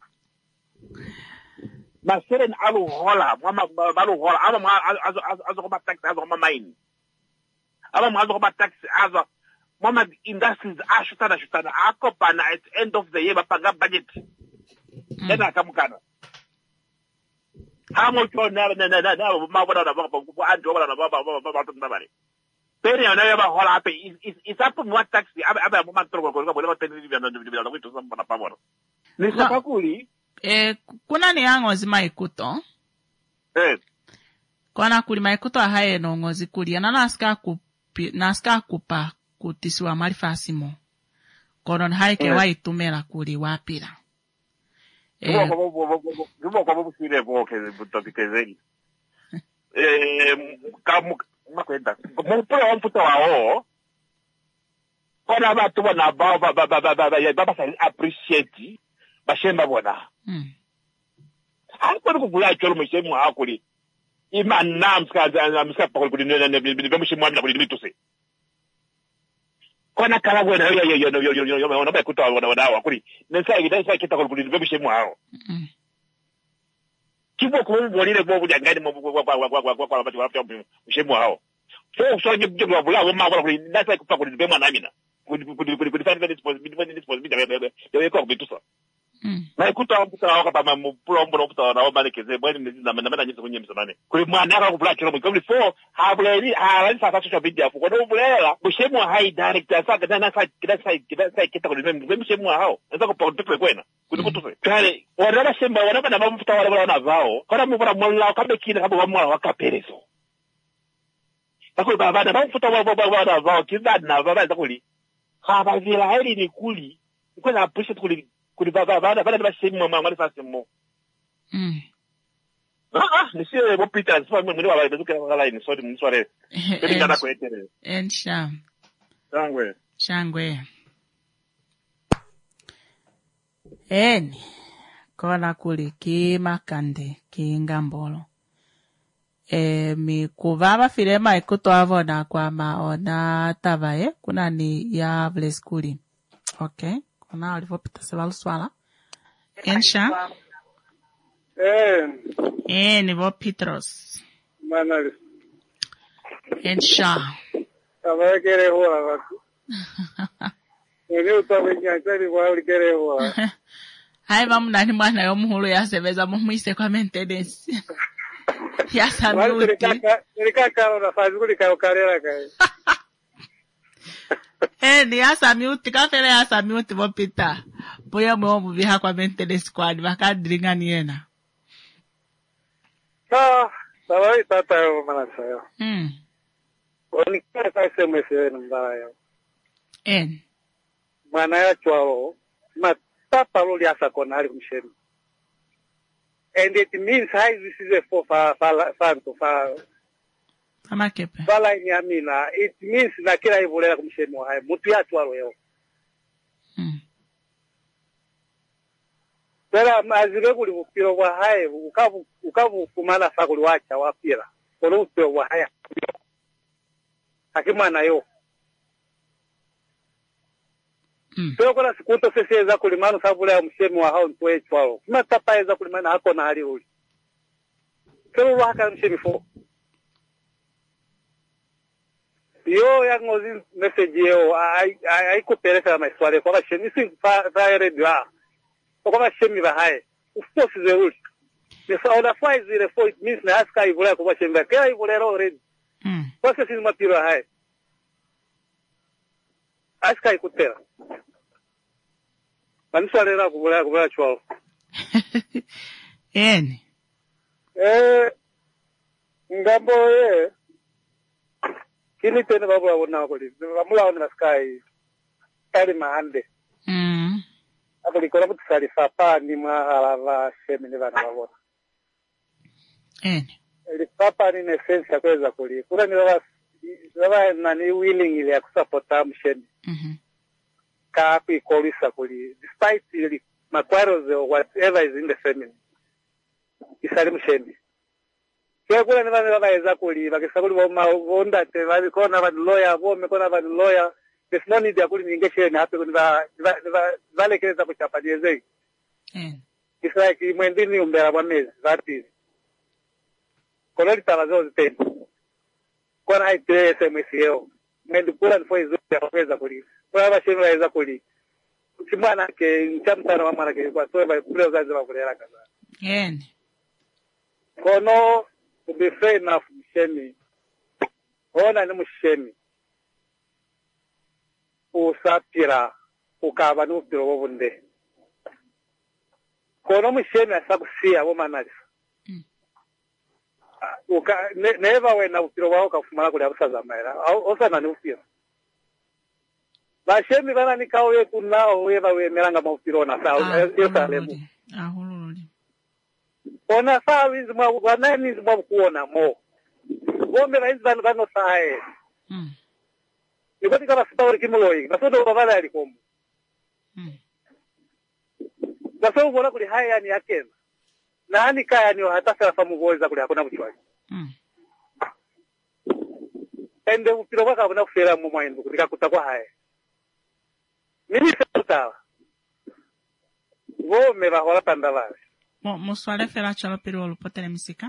Bashere alu hola ama azo koma tax azo koma mine. Ama azo koma tax azo mama industries ashutana akopana at end of the year bapanga budget. Tena kamukana. Hamo cho na mabona na baba ando wala na baba Peri anayo ba hola ape is up to what taxi aba mo mantro ko ko television na vitu samba na pamoro. Ni sakakuli kuna ni angozi maikuto. Kwana kuli maikuto ahaye no ngozi kuli na naska kupa kutiswa marifasimo. Konon haike wa itumela kuli wapira. Vivo como busire boke butabikezeli. Kamu makwenda. Mpura wamputa wao. Kona watu wana baba appreciate bashemba bona. Hapo kugula cholo mshemu hakuli. Imana mska pakuli mshemu amna kuli tuse. Kona kala bwana yo ona kuta wana kuli. Nesa kita kuli mshemu hao. Kibo kumbolile bobu jangani kwa mshemu hao. Fo so ngibuka bula wo ma kuli nasa kupa kuli bema na mina. Kuli fanya this ko bitusa. Na ikuta mputa waka pa mpulombo mputa na wabale keze bweni nizina na nyinyi kunye msanane. Kuli mwana aka kubula chiro mkabli fo habuleli halani sasa social media fo kono bulela mshemu hai director saka dana sai kita kuli mshemu hao. Nza ko pepe kwena. Kunikutufe. Kale wadala shemba wadaba na mputa wala na vao. Kana mbona mwala kabe kile kabo wamwala wakaperezo. Takuli baba na mputa wala vao kidana baba takuli. Haba vila heli ni kuli. Kwa appreciate kuli baba bana shemu mama fasi mo. Nisiye bo Peter sifo mwini wa bezuka kala ni sorry msware. Ndikana ko etere. Ensha. Shangwe. Kona kuli kimakande kingambolo. Mi kuvava filema ikuto avona kwa maona tavaye kuna ni ya vleskuli. Okay. Kuna alivopita sevalu swala. Ensha. Ni vo Petros. Manali. Ensha. Tavaye kere hoa watu. Ni utawenya tsari wa kere hoa. Hai vamuna ni mwana yo muhulu ya seveza mumuise kwa maintenance. Ya sanuti. Nilikaka na fazuli ka ukarela kai. Ni ya sanuti kafere ya sanuti vopita. Boya mwe muviha kwa maintenance squad vakadringa niena. Sawa tata yo manasa yo. Oni kasa SMS mbaya. Mwana ya chwao matapa lo liasa kona ali kumsheni. And it means this is a for Amakepe. Fala inyamina. It means na kila ivulea kumsheni wa hai. Mutu ya chwalo yo. Pera mazire kuli upiro wa hai. Ukavu kumala sakuli wacha wapira. Kono upiro wa hai. Hakimana yo. Pero kuna sikuto seseza kulimana savule ya mshemi wa hao ntuwe chwao. Kima tapaeza kulimana hako na hali uli. Pero waka mshemi fo. Yo yangozi message yo ai kupereka maswali kwa shemi si fa radio kwa shemi ba hai force the rule the sound of why 04 it means na aska ivula kwa shemi kwa ivula already kwa sisi mapiro hai aska ikutera maniswali ra kubula chwa eni ngambo kini tena babu wabona kuli bamula wana sky kali maande akuli kola kutsali fapa ni mwa shemi ni bana babona ili fapa ni essence ya kweza kuli kula ni baba nani willing ile ya kusupporta msheni ka kuikolisa kuli despite the quarrels or whatever is in the family isali msheni kwa kula ni bana baweza kuli bakisakuli bonda te babikona ba lawyer bomekona ba lawyer there's no need ya kuli ningeshe ni hapo vale keleza kuchapa dieze it's like mwendini umbera bwa mezi that is kolori tabazo ziteni kwa na ite SMS yeo mwendi kula nifo izo ya kweza kuli kwa ba shema weza kuli simwana ke nchamtana wa mwana ke kwa so ba kule uzazi wa kulera kaza kono be fair enough mshemi ona ni mshemi usapira ukaba n'ubutiro bobunde kono mshemi asakusia wo manali never wena ubutiro bwaho kafumana kuli abusaza maera osana ni ubutiro bashemi bana nikawe kunao weba wemeranga mubutiro na sawa yosalemu ahululi ona sawa izimwa wanani izimwa kuona mo bombe ba izibana bano sae nikoti kama sipawori kimuloyi basodo babala alikomo basodo bona kuli haya ni yakena nani kaya ni hata safa mugoza kuli hakuna buchwaji ende upiro baka bona kufera mu mwaindu kulika kutakwa haya mimi sasa bombe ba hola pandala muswale fera chalo pero olupotele misika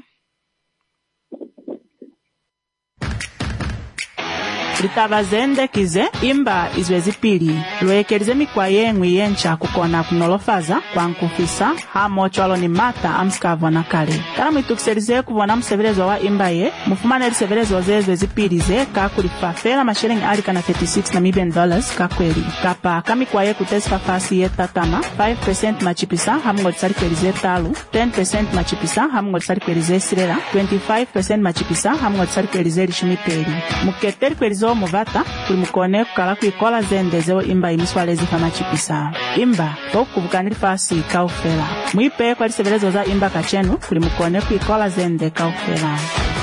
Litavazende kize imba izwezi pili lwekerize mikwa yengwi yencha kukona kunolofaza kwa nkufisa hamo chwalo ni mata amskavo na kale kala mwitukiserize kuvona mseverezo wa imba ye mufumane liseverezo zezwezi pili ze kakulifa fela mashiringi alika na $36 kakweli kapa kamikwa ye kutesifa fasi ye tatama 5% machipisa hamungo lisarikwelize talu 10% machipisa hamungo lisarikwelize sirela 25% machipisa hamungo lisarikwelize lishimipeli muketeri kwelizo muvata kuli mukone kukala kuikola zendezeo imba imiswale zifama chipisa imba tokuvukanili fasi kaufela mwipe kwa lisevelezo za imba kachenu kuli mukone kuikola zende kaufela.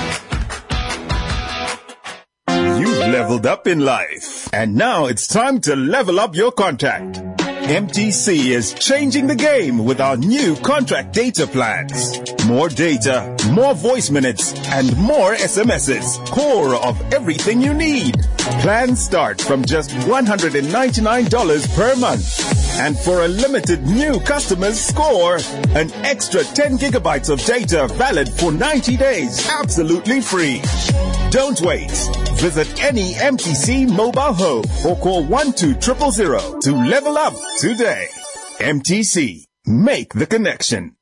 You've leveled up in life, and now it's time to level up your contract. MTC is changing the game with our new contract data plans. More data, more voice minutes, and more SMSs. Core of everything you need. Plans start from just $199 per month. And for a limited new customers, score an extra 10 gigabytes of data valid for 90 days, absolutely free. Don't wait. Visit any MTC mobile home or call 12000 to level up today. MTC. Make the connection.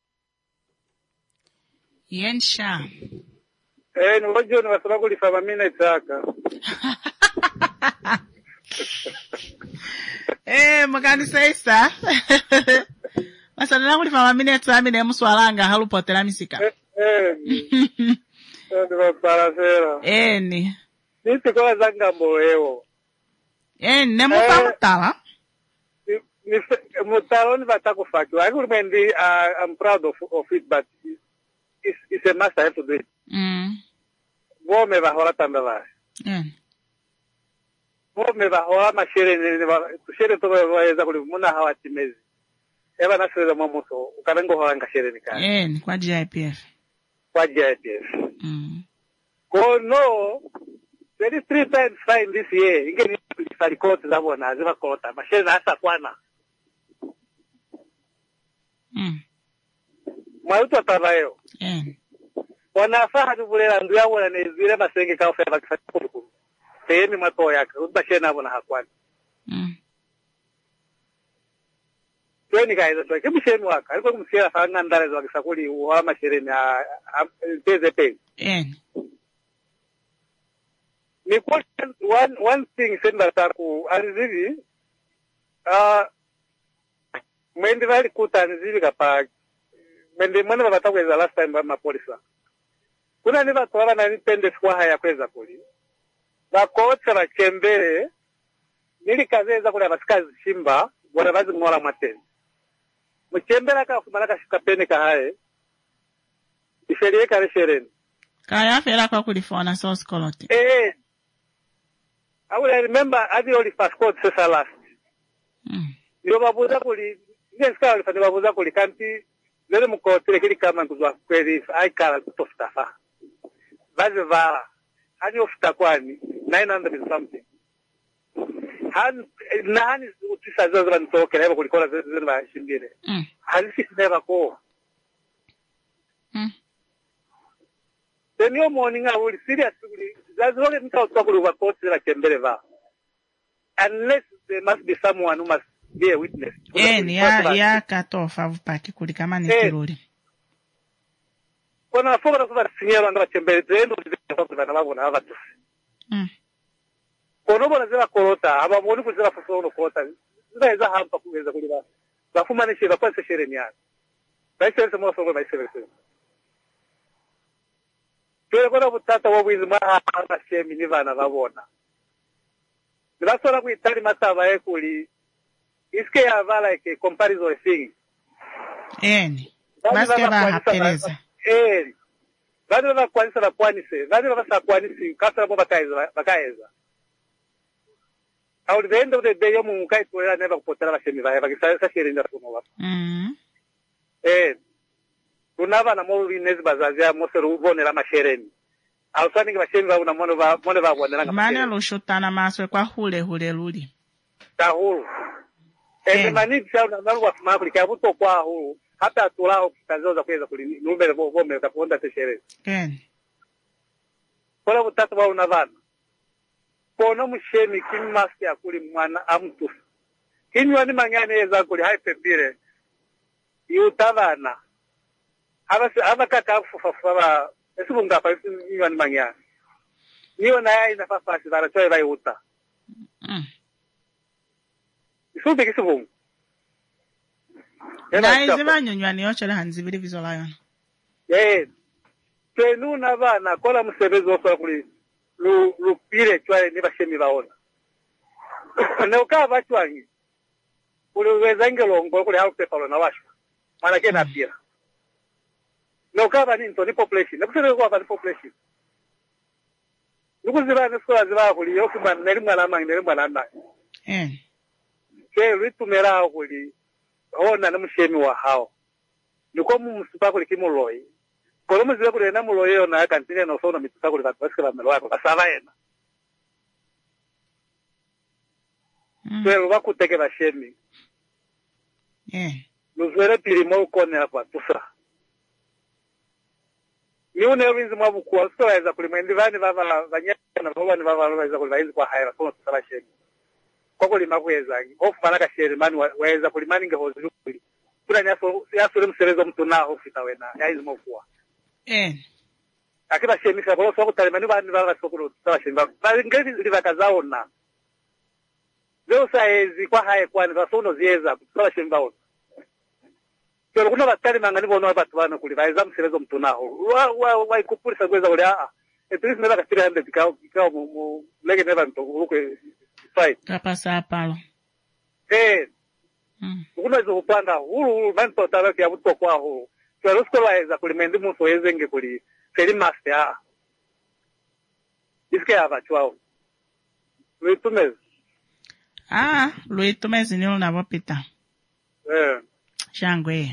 Yensha. Ngojo niwasaba kulifa mimi itaka. Magani saisa. Masana kulifa mimi itaka ne muswalanga halupotela misika. Ndio parasera. Eni. Nisi kwa zanga mboeo. Nemo pamutala. Mutaloni batakufaki. I'm proud of it, but it's a must I have to do it. Wome bahola tambala. Wome bahola mashere tobe waweza kulimuna hawatimezi. Eba nasweza mwamuso, ukarengo hola ngashere nika. Kwa GIPF. Kwa GIPF. No, 33 times fine this year. Ingeni kulifarikoti zabona, azima kota. Mashere na hasa kwana. Mautu atabayo. Wanafaha nubulela nduya wana nezile masenge kaofe ya bakifati kudukumu. teni mato yake ubashena abona hakwani tweni kaida to kibisheni waka ariko kumsiera fanga ndare zwa kisakuli wa mashereni PZP ni one thing senda taku anzivi mwende vali kuta anzivi kapa mwende mwana batakweza last time ma polisa kuna ni batwala na nipende kwa haya kweza kuli bakotsa bakembere nili kazeza kule abasikazi shimba bora bazi ngola mateni mchembera ka kumala kashika pene ka hae isherie kare shereni kaya fera kwa kulifona source koloti I will remember adi oli passport sesa last yo babuza kuli ngeska oli fani babuza kuli kanti lele mukotile kili kama kuzwa kweli aikala kutostafa bazi va hadi ofita kwani 900 something nani utisa zaza ntoke leo kulikola zaza ba shindire halisi never ko then your morning I will seriously zaza wale mtauta kuluwa kote la kembele va unless there must be someone who must be a witness ya katofa vupaki kuli kama ni kiruli kona foka kwa sinyero ndo kembele tendo kwa na babona abatu kono bona zela korota aba moni kuzela fusono korota ndeza hapa kuweza kuliba bafuma ni shira kwa shereni yana baisese mo so baisese tole kona butata wo bwizima ha shemi ni bana babona ndasora kuitali mataba ekuli iske ya vala ke comparison thing maske ba hapeleza bado na kwanisa na kwanise bado na sa kwanisi kasa bo bakaeza au the end of the day yo mungai tuela neba kupotela bashemi bae bakisa shirinda kunowa tunava na mo winezi bazazia mo seru bonela mashereni au sani bashemi ba una mono ba bonela ngama mane lo shotana maswe kwa hule luli tahulu mani tsao na nalwa mafuli ka buto kwa hulu hata tulao kitazoza kuweza kulinumbe bombe kaponda teshere kola butatu ba unavana kono mushemi kimmaski akuli mwana amtu kinywa ni mangane eza kuli haipepire yutavana abakaka fufafa esibunga pa kinywa ni mangane niyo na ya ina fafa sibara toy bai uta isube kisibunga na izima nyonywani yochela hanzibiri vizola yona tenuna bana kola musebezo kwa kuli lupire chwale ni bashemi baona na ukaba chwangi uliweza ngelongo kule hapo pepalo na washo maana kena pia na ukaba ni ntoni population na kusema kwa ba population nukuziba neskola ziba kuli yokuba neli mwana mangi neli mwana nda ritumera kuli ona na mushemi wa hao niko mumusipa kuli kimuloi kono muzile kuli na muloi ona kantine no sona mituka kuli batwaska ba melwa kwa savaena pero bakuteke bashemi nuzwele pilimo kone hapa tusa niune winzi mwabukuwa sitoweza kulimwendi vani vava vanyana vovani vava weza kulivahizi kwa haira kono tusa bashemi koko limakwezangi ofumana kashere mani weza kulimani ngehozuli kuna yasule mserezo mtu naho fita wena yaizi mokuwa akiba shemisa kwa soko talimani bani baba soko tsawa shemba bali ngezi livakazaona leo saezi kwa haye kwani basono zieza tsawa shemba ona kero kuna batali mangani bono abatu bana kulivaiza mserezo mtu naho wa ikupulisa kweza kule etuisi neba kasira hande dikao mu lege neba ntokukwe fight kapasa palo kuna zo kupanda huru manto tabaki abuto kwa huru kero skola eza kulimendi muso ezenge kuli feli master iske abachwao Luitumezi ni unavopita shangwe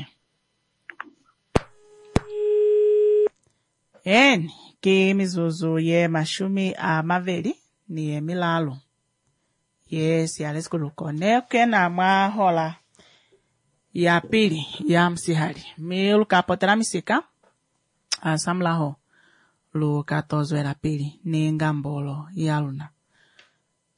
ki mizuzu ye mashumi amaveli ni emilalo yes yalesikuluko kena mwahola ya pili ya msihali milukapotela misika asamlaho lu 14 la pili ni ngambolo yaluna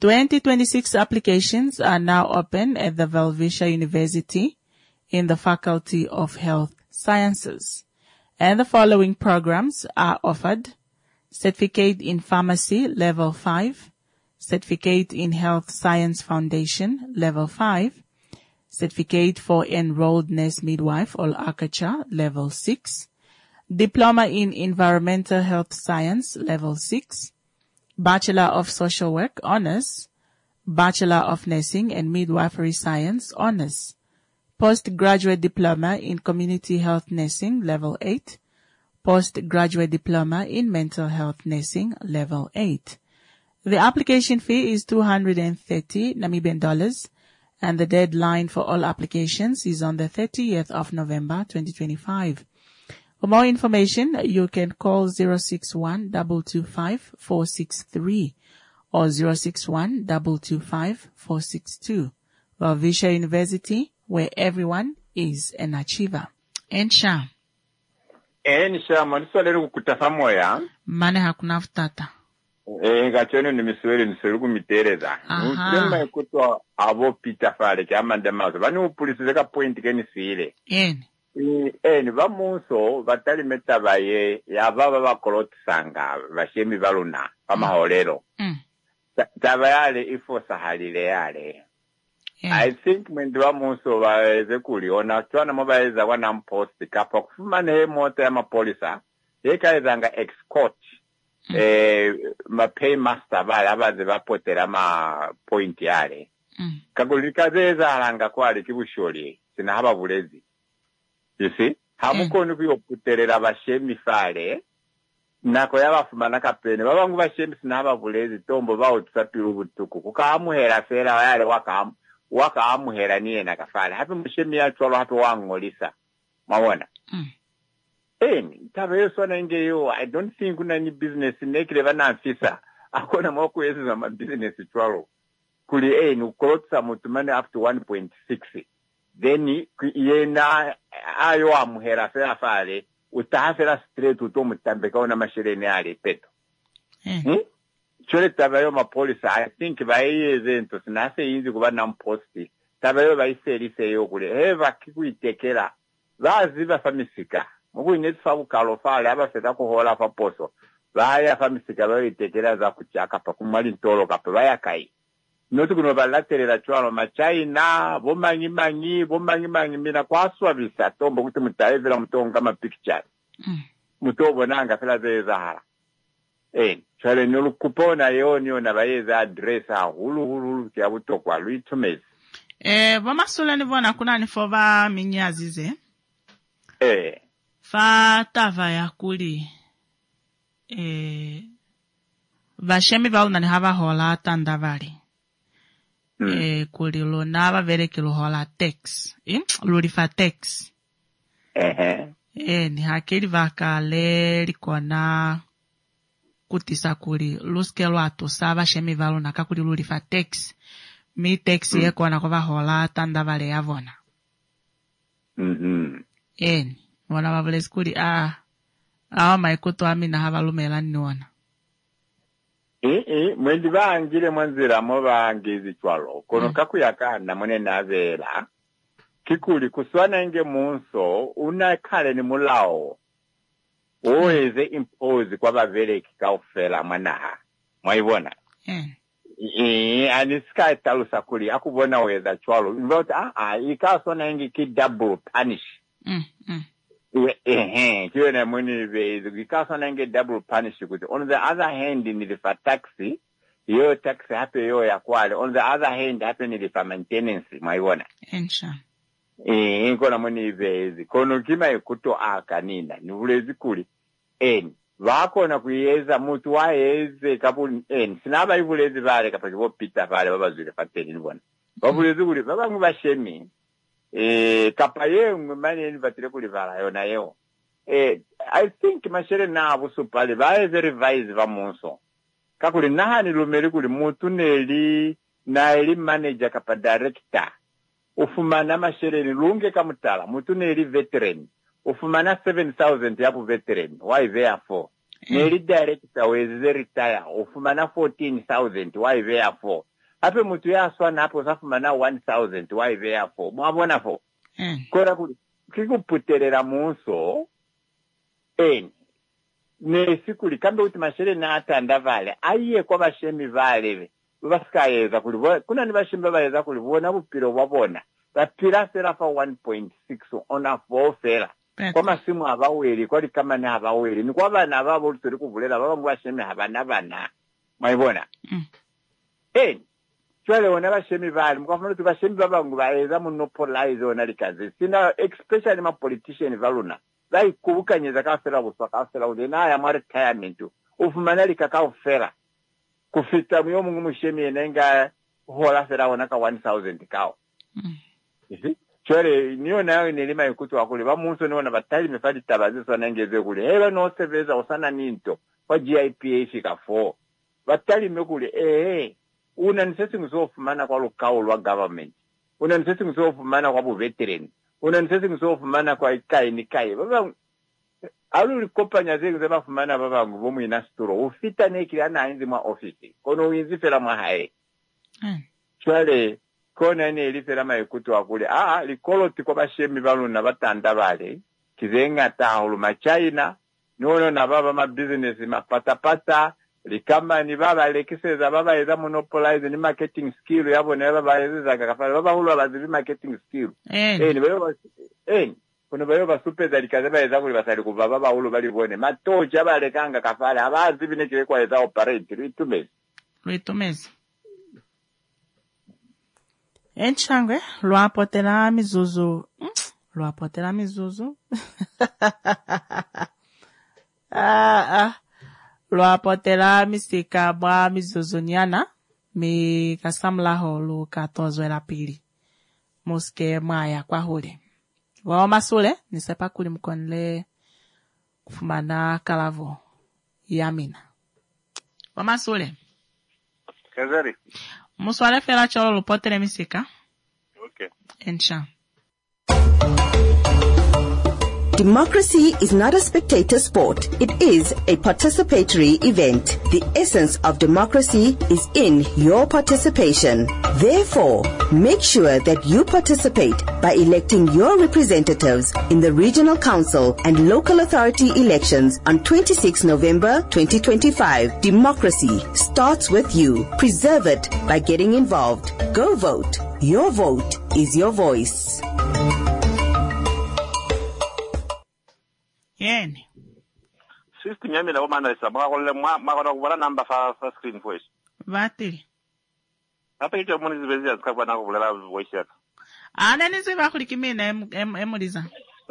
2026 applications are now open at the Velvisha University in the Faculty of Health Sciences. And the following programs are offered: Certificate in Pharmacy, Level 5, Certificate in Health Science Foundation, Level 5, Certificate for Enrolled Nurse Midwife or ACACHA, Level 6, Diploma in Environmental Health Science, Level 6, Bachelor of Social Work, Honors, Bachelor of Nursing and Midwifery Science, Honors, Postgraduate Diploma in Community Health Nursing, Level 8, Postgraduate Diploma in Mental Health Nursing, Level 8. The application fee is $230 Namibian dollars, and the deadline for all applications is on the 30th of November 2025. For more information, you can call 061-225-463 or 061-225-462. Velvisha University, where everyone is an achiever. Ensha. Ensha, mwaniswalele kukutafa moya. Mane hakuna futata. Gachoni ni miswele nisweluku mitereza. Nusema ikuto abo pita fale kia mandemazo. Vani upolisi zeka pointi keni siile. Eni vamunso vatali metabaye ya baba bakolotisanga vashemi valuna pamaholero. Tabayale ifo sahalile yale. I think mwendi vamunso waeze kuliona tuwana mobaeza wana mposti kapa kufumane he moto ya mapolisa heka ezanga escort ma paymaster vale abaze vapotera ma point yale. Kagulika zeza alanga kwali kibusholi sina haba bulezi. You see? Hamukoni kuyoputerera bashemi fale nako yabafumana kapene babangu bashemi sina haba bulezi tombo bawo tusapira ubutuku kukamuhera fera yale wakamuhera niye nakafale hapi mshemi yachwalo hapi wangolisa mawona. Tabe yeso na inge yo, I don't think kuna ni business nekile vana afisa. Akona mwako yesu za business chwalo. Kuli nukolotsa mutumane up to 1.6. Then yena ayo amuhera fera fale utahafera straight utomutambeka ona mashereni yale peto. Chole tabayo mapolisa, I think baiyeze ento sinase inzi kubana mposti. Tabayo baiserise yo kule. Heva kikuitekela. Vaziva famisika. Mungu inetufa ukalofale, haba seta kuhola fa poso. Vaya famisika bayo itekela za kuchaka pa kumali ntolo kapa vaya kai. Notu kunobalatere la chuano machaina, bomangi mina kwa suavisa. Tombo kuti mutaevela mutonga kama picture. Mutobo nanga fela ze zahara. Chale nulu kupona yonyo na bayeza adresa hulu kia butokwa luitumezi. Vamasula ni bona kuna ni fova minyazize. Fa tava ya kuli. Vashemi valuna ni hava hola tandavari. Kuli lo nava vere kilo hola tex. Lurifa tex. Ni hakeli vaka le likona kutisa kuli luskelo ato sava shemi valuna kakuli lurifa tex. Mi tex yeko na kova hola tandavale yavona. Wana wavule skuli awa maikuto amina hava lumela niona. Mwendi vaangile mwanzira mo vaangizi chwalo. Kono kakuyakana mwene navela. Kikuli kuswana inge munso unakale ni mulao. Oeze impose kwa bavele kikaufela mwanaha. Mwaivona? Anisika italusa kuli. Akubona weza chwalo. Mbota ikaswana inge ki double punish. Kiwe na mwini vezi. Ikaswana inge double punish kuti. On the other hand nilifa taxi. Yo taxi hape yo ya kwale. On the other hand hape nilifa maintenance. Mwaivona? Ensha. Nkona mwini vezi. Kono kima ikuto akanina. Nivulezi kuli. Wako na kuyeza mutu waeze kapu sinaba ivulezi vale kapaki wopita vale wabazule fateni nivona. Wabulezi kuli wabangu bashemi. Kapa yeo mwemani nivatile kuli vala yona yeo. I think mashere na abusu pali waeze revise va monso. Kakuli naha nilumeri kuli mutu neli na eli manager kapa director. Ufumana mashere nilunge kamutala. Mutu neli veteran. Ufumana 7,000 yapu veteran. Why therefore? Neli director weze retire. Ufumana 14,000. Why therefore? ape mutu yaswa na hapo safuma na 1000 waive yafo mwabona fo kora kuli kikuputerera munso nesikuli kambe kuti mashere na atanda vale aiye kwa bashemi vale vasikayeza kulivona kuna ni bashemi bayeza kulivona bupiro bwabona bapira sera fa 1.6 ona fofera kwa masimu abaweri kwa kama na abaweri ni kwa bana ababo turi kuvulera baba ngwashemi habana bana maibona Chwale wana bashemi vale mkwafuna tu bashemi baba ngubaeza monopolize ona likaze sina especially ma politician valuna lai kubukanyeza kafera busakafera udena ya retirement ufumana likaka ufera kufita myo mungu mushemi enenga hola fera ona ka 1000 kao chwale niyo nayo nilima yukutu wakule bamunso niona batali mefadi tabaziso nengeze kule heba no seveza osana ninto kwa GIPA fika 4 batali mekule una nisesi ngizofumana kwa lukawo lwa government una nisesi ngizofumana kwa bu veteran una nisesi ngizofumana kwa ikai baba aluli kopanya zenge zebafumana baba ngubomu ina store ufita nekira na inzi mwa office kono winzifera mwa hae chwale kona ne elifera mayikutu wakule likoloti kwa bashemi baluna batanda bale kizenga tahulu ma China nono na baba ma business mapatapata likama ni baba lekiseza baba eza monopolize ni marketing skill yabo ne baba eza kakafala baba hulu abazibi marketing skill ni bayo kuno bayo basupeza likaza eza kuli basali kuva baba hulu balibone matoja balekanga kafala abazibi ne kile kwa eza operate ritumezi Enchangwe lwapotela mizuzu lwapotela misika bwa mizuzu nyana mi kasamlaho lu 14 la pili muske maya kwa hule wao masule nisepa kuli mkonle kufumana kalavo yamina wa masule Kazari muswale fela cholo lupotele misika okay encha. Democracy is not a spectator sport. It is a participatory event. The essence of democracy is in your participation. Therefore, make sure that you participate by electing your representatives in the Regional Council and local authority elections on 26 November 2025. Democracy starts with you. Preserve it by getting involved. Go vote. Your vote is your voice. Yeni. Sisti nyami la wamana isa makona kubala namba fa screen voice. Vatili. Hapa ito muni zibezi ya zikabwa na kubala voice yaka. Nizi vakulikimina emuliza.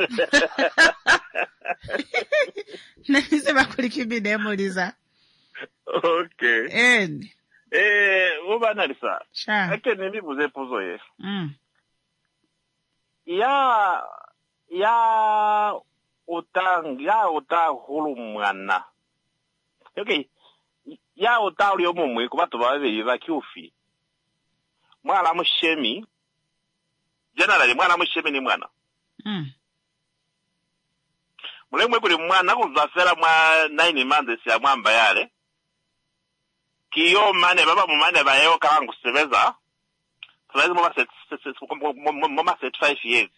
Nizi vakulikimina emuliza. Okay. Eni. Wabana lisa. Sha. Eke nimi buze puzo ye. Ya hulu mwana. Okay. Ya uli omumwe kubatu babiri bakyufi. Mwala mushemi. Generally mwala mushemi ni mwana. Mulemwe kuli mwana kuzafera mwa 9 months ya mwamba yale. Kiyo mane baba mumane bayo kangu sebeza. Tuwezi mama set 5 years.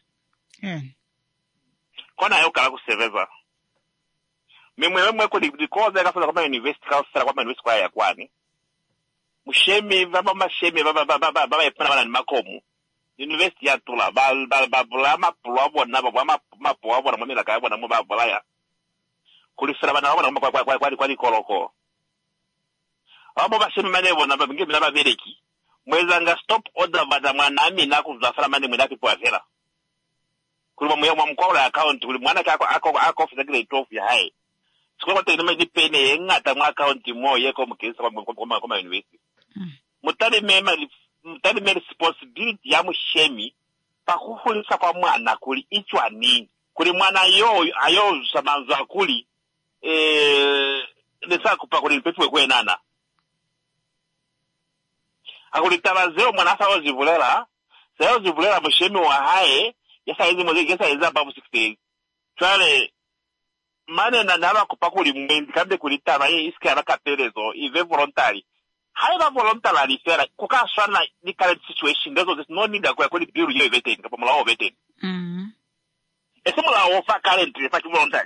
Kona yo kala kuseveza. Mimwe ko dikoze ka fala kwa university ka fala kwa university kwa ya kwani. Mushemi baba mashemi baba epana bana makomu. University ya tula bula mapulwa na baba mapulwa na mamela ka bona mba balaya. Kulifera bana bana kwa koloko. Abo bashemi mane bona babinge bina babereki. Mweza nga stop order bada mwana amina kuzafara mane mwendaki kwa fera. Kulima mwa mkwala account kuli mwana ako office grade 12 ya hai. Sikuwa tena mimi pene ngata mwa account mo yeko mkesa kwa university. Mutali me responsibility ya mushemi pa kuhulisa kwa mwana kuli ichwa nini. Kuli mwana ayo samanza kuli nesa kupa kuli petu kwe nana. Akuli tabazeo mwana sawa zivulera. Sayo zivulera mushemi wa hai. Yesa hizi mwezi yesa hizi ababu 60. Chwale mane na naba kupakuli mwendi kamde kulitaba ye iski abaka perezo ive voluntary. However, voluntarily fair, kuka sana the current situation, there's no need to go to the bureau you vetting, Kapamala vetting. A similar offer currently, if I voluntary.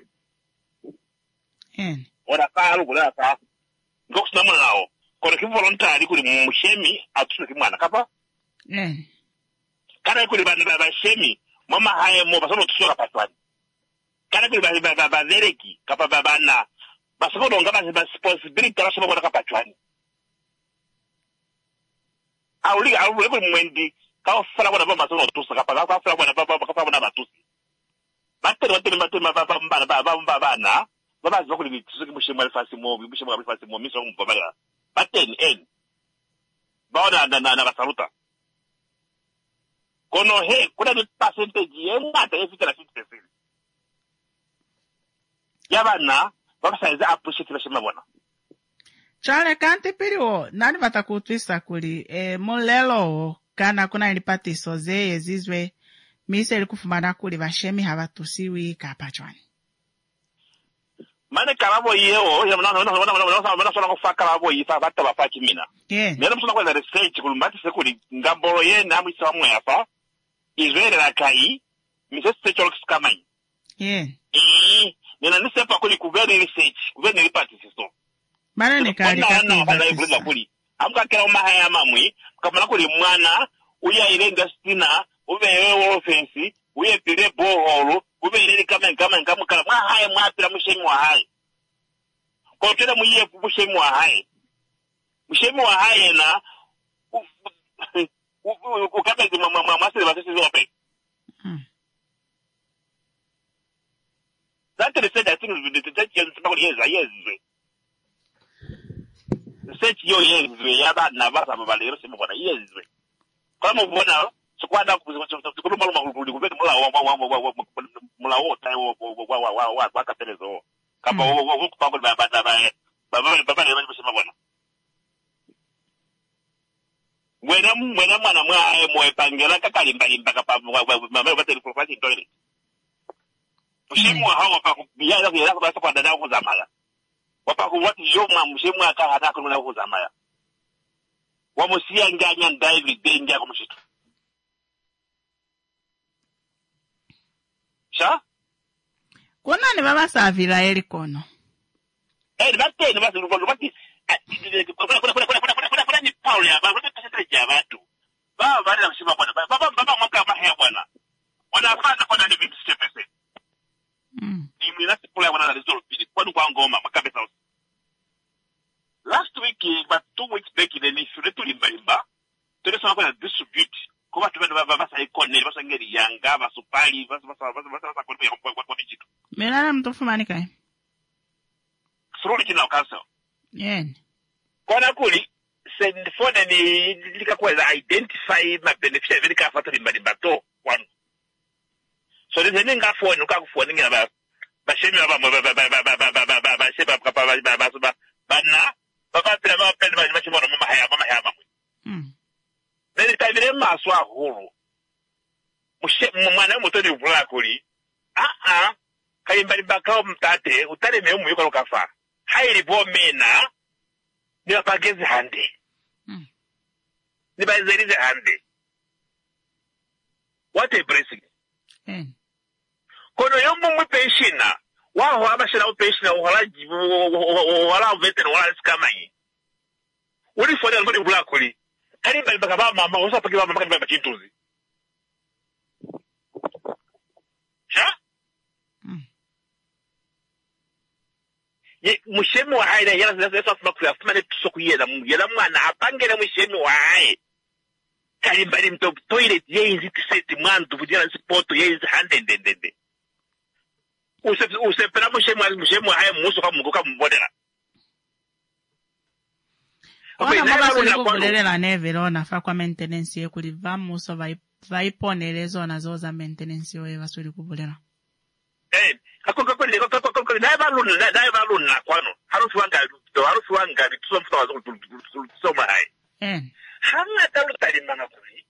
Or a car will have goes no now. Correct voluntary could shemi out to the Manakapa. Can I could have shemi, Mama high more to show up at one. Can I could have Vereki, Kapabana, but so don't have a responsibility to Kapatuan. I'll when the cow fell out of a mason to Sakapa, but but then end. Bauda than another saluta. Kono he, could have percentage not if it's 50%. Yavana, what says the appreciation of one? Chale kante perio, nani vatakutwisa kuli, molelo, kana kuna ilipatiso zeye zizwe, mise ilikufumana kuli vashemi havatusiwi kapachwani. Mane karabo yeo, wana sona kufa karabo yifa bata bafaki mina. Mena msona kwa research kulumbati sekuli, ngambolo ye namu isa mwe yafa, Israeli la kai, mise sechol kiskamai. Nena nisepa kuli kuveni research, kuveni ripati sisto. Mane ni kari kati. Amka kera umahaya mamwi, kamana kuli mwana, uya ilenga stina, ube yewe ofensi, uye pire boholu, ube ileli kama kala, mahaya mwapira mshemi wa hai. Kwa tena mwiye mshemi wa hai. Mshemi wa hai na, ukabezi mwasili wasisi zope. Zante research, I think the research is research yo yezwe yaba navasa babalero simo kwa yezwe kama ubona sikwanda kukuluma luma kuveti mula wota wa kapelezo kama kupangwa baba lema sima bwana mwena mwana mwae mwepangela kakalimbalimba kapa mama bateli profasi toilet ushimwa hawa pa kubiyaza kwa dada kuzamala wapaku wati yoma mshemu aka hata kuna kuzamaya wamusia nganya ndaivi denja kwa mshitu sha kuna ni baba savila eli kono bate ni basi bati kuna ni Paul ya baba ya watu baba na mshima bwana baba mwaka mahia bwana wanafanya kwa ni vitu stepese ni nasi pula wana resolve kwa kwa ngoma makabisa. Last week, but 2 weeks back, in the issue to Limba, to the sort of distribute. Come to the Vasa Icon, Vasa Yanga, Vasupali, Melam to Fumanica. Through it in our council. Yen. Konakuli send for the Lika identify my beneficiary very careful in Badibato one. So there's an inga for Nuka about Bashemi Bana. Baba pela pele mais machimoro mama haya. Nele taibire maswa huru. Mwana mutoni ubula kuli. Kaimbali bakao mtate utale meumu yuko kafa. Haili bo mena ni wapagezi hande. Ni bazerize hande. What a blessing. Kono yomu mwipeshina. Wao abashira upeshina wala vetera wala sikamai uri fone ngoni bulakuli kali bali bakaba mama usapaki mama kali bali kintuzi cha ye mushemi wa haida yana zesa smakula fumane tusokuyela yela mwana apangele mushemi wa hai kali bali mto toilet yezi tiseti mwandu vujana sipoto yezi handendende usepela mushemu haya muso kama mungu kama mbodela Ona mama kulikulele neverona fa kwa maintenance ye kuliva muso vaiponelezo na zoza maintenance yo vasuri kubulela akoko naiva luna kwano harufu wanga tusomfuta wazo tusoma hai hanga talutali mana kuli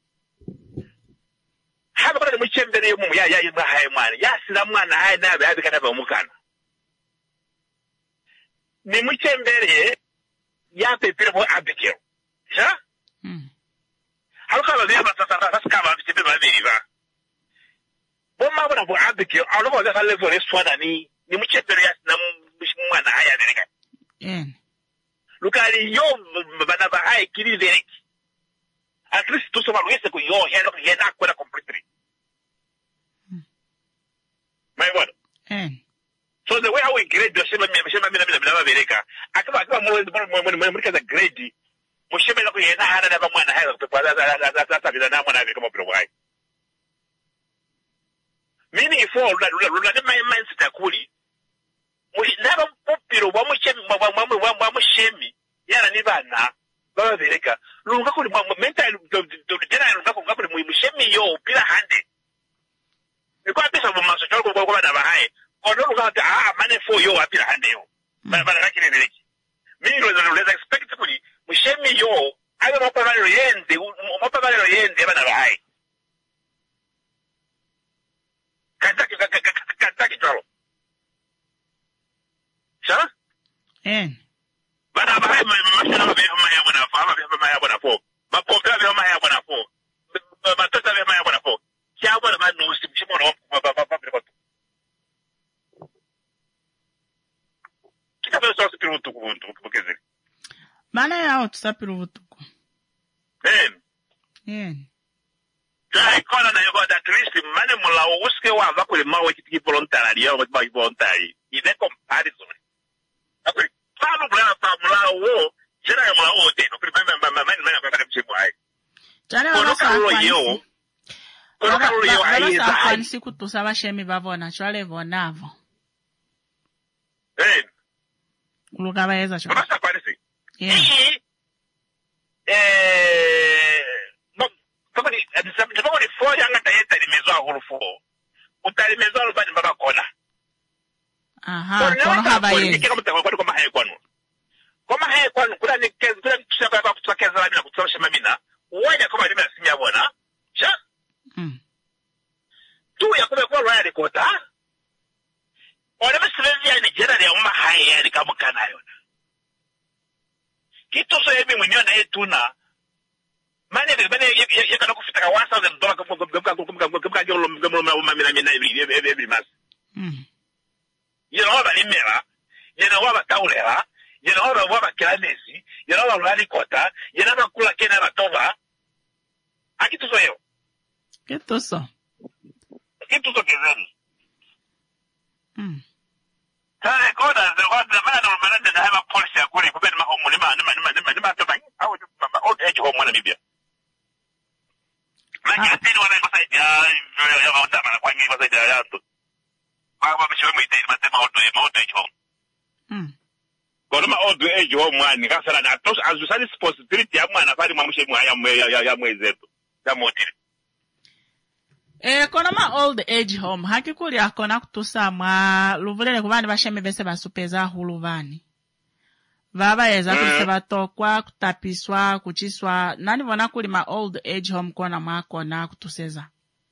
haba kwa muchembere yo ya ima hai mwana ya sila mwana hai nabe abika nabe omukana ni muchembere ya pepere mo abikero Ja? Haluka ba ba ta skaba bi ba be ba. Bo ma bona bo abike, alo bo za level reswana ni muchepere na mwana haya Amerika. Lukali yo bana ba hai kiri direct. At least to someone who ko yo here look here na kwenda completely. My word. So the way how we grade the shema mina America. Akaba mo America the grade. Mo shema look here na hana na ba mwana haya to pa za bila na mwana kama bro wai. Meaning for la my mindset akuli. Never popiro wa mushemi yana ni bana baba America lunga kuli mental general lunga ko ngapuri mushemi yo pila hande iko apesa mu maso choko kwa bana bahai kono lunga ta mane for yo apila hande yo bana lakini America mimi ndo expect kuli mushemi yo ayo mapaba yende bana bahai kantaki toro Sha? Bana bahai mashana maya bwana fama maya bwana fo. Mapoka vya maya bwana fo. Matata vya maya bwana fo. Cha bwana manu simchimo no baba. Kitabu sasa tupirutu kukezeli. Mana yao tusapirutu. Jai kona na yoga that least mane mula uske wa vakule mawe kitiki voluntary yo ba voluntary. Ine comparison. Akuri famu mula wo jera mula wo de no prima mana ba mchimo ai. Jana wala fansi kutusa bashemi bavona chwale vonavo. Uluka bayeza chwa. Basta parece. Tabani fo yanga tayeta limezo ahulufo. Utalimezo alubani baba kona. Kono haba ye. Kama haye kwanu. Kama haye kwanu kula ni tusaba kwa kutakeza labda kutosha mamina. Uwaja kama lime asimia bwana. Sha? Tu ya kwa royal kota. Ona msivezi ya ni jera ya umma haye ya ni kama kana yona. Kitu so yemi mwenyewe na yetuna. Mane yakana kufitaka $1,000 every month. Yena balimera, yena bataulera, yena bakiranesi, yena balikota, yena bakula kena batova. Akituso yo. Kituso kezeni. Tare koda the mana na hama policy akuri kubeni mahomu ni ma au old age home wana bibia. Lakini wana kusaidia ya wata kwa nini kusaidia yangu. Baba mshauri mwite matema old age home. Kwa old age home mwani kasala na tos azusali responsibility ya mwana fali mwamushe ya mwezetu. Ya motiri. Kono ma old age home hakikuli akona kutusa mwa luvulele kubani basheme bese basupeza huluvani. Baba yeza kuseba tokwa kutapiswa kuchiswa nani vona kuli ma old age home kona mwako na kutuseza.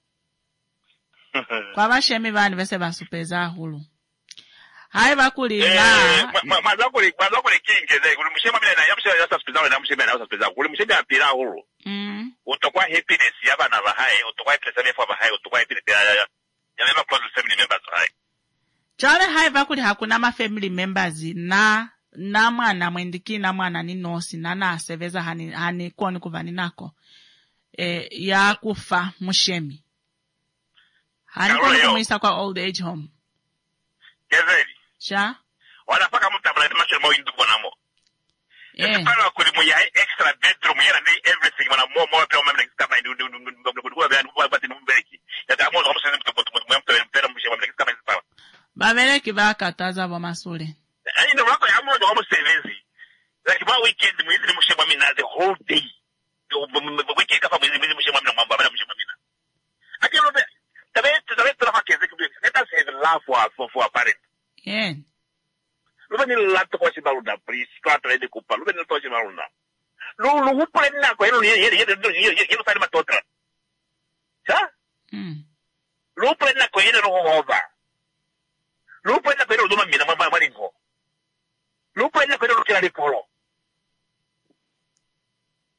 Kwa basheme bani bese basupeza hulu. Hai bakuli na mazakuli kingeze kuli mshema bila na yamsha ya hospital na mshema na hospital kuli mshema apira hulu. Utokwa happiness yaba na bahai utokwa happiness ya bahai utokwa happiness ya member plus family members hai. Chale hai bakuli hakuna ma family members na mwana mwendiki na mwana ni nosi na aseveza hani kwani kuvani nako ya kufa mshemi hani kwani kumisa kwa old age home kezeli sha wanapaka mtabla ni masho mo induko namo Para kuli mo ya extra bedroom yana ni everything wana more pe mama kama ndio kwa bati numbeki ya damo no msene mtopera mshe mama kama ndio babeleki bakataza bo masule ndio wako ya modo kama sevezi like ba weekend mwezi mshe mama na the whole day weekend kama mwezi mshe mama na mama mshe mama akilo tabe tunafakeze kidogo let us have love for a parent Lupa ni lato kwa shibaluna, please. Kwa tuende kupa. Lupa ni lato kwa shibaluna. Lupa ni nako. Yelo sari matotra. Sa? Lupa ni nako. Yelo rohova. Lupa ni nako. Yelo duma mina maringo. Lupa ni nako. Yelo kila lipolo.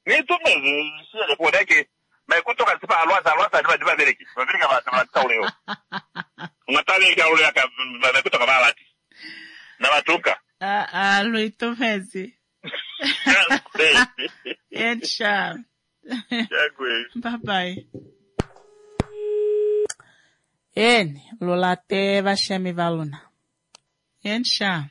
Ni tumezi sile kwa deke kutoka sipa alwaza ni babereki babereka batata uleo ngatale ya uleo ka kutoka balati na batuka Luitumezi Ensha bye bye lolate vashemi valuna Ensha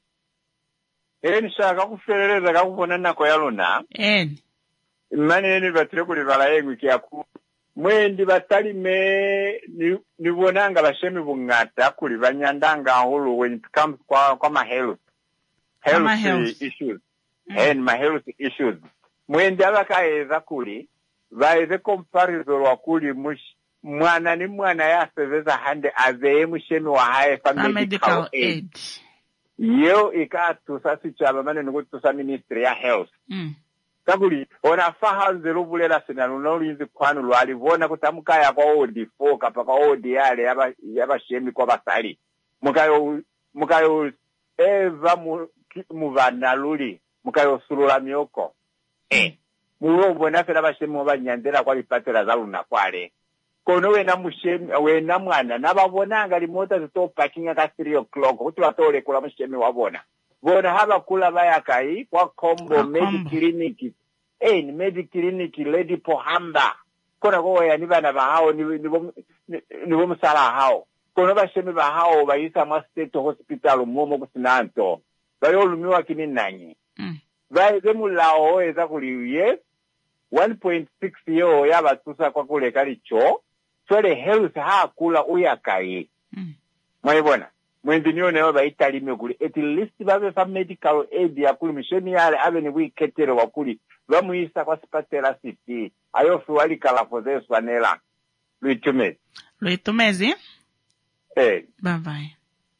kakuferereza kakubona nako yaluna Mane batire kuri balayengu kyaku mwendi batalime nibonanga bashemi bungata kuri banyandanga hulu when it comes kwa ma health issues and my health issues mwendi abakaeza kuri baeze comparison wa kuri mwana ni mwana yaseveza hande azeye mushemi wa hae medical aid yo ikatu sasi chaba mane nukutusa ministry ya health Kabuli, ona fahanze rubulela sena lunolinzi kwanu lwalivona kutamukaya kwa OD4 kapaka OD yaba shemi kwa basali. Mukayo eva muvana luli, mukayo surula mioko. Murobo na fela bashemi mubanyandela kwa lipatela za luna kwale. Kono wena mwana, nababonanga limota zito pakinga ka 3 o'clock, kutu watole kula mshemi wabona. Bona haba kula bayakai kwa kombo mediclinic ni mediclinic lady pohamba kona ko ya nibana ba hao nibo musala hao kono bashemi ba hao bayisa ma state hospital momo kusinanto bayolumiwa kininanyi baye mulao eza kuliye 1.6 yo yabatusa kwa kule kalicho twele health kula uyakai mwayibona mwendi nione waba italime kuli at least babe fa medical aid ya kuli misheni yale abe ni wiketero wakuli bamuisa kwa sipatela city ayofu wali kalafoze swanela Luitumezi bye bye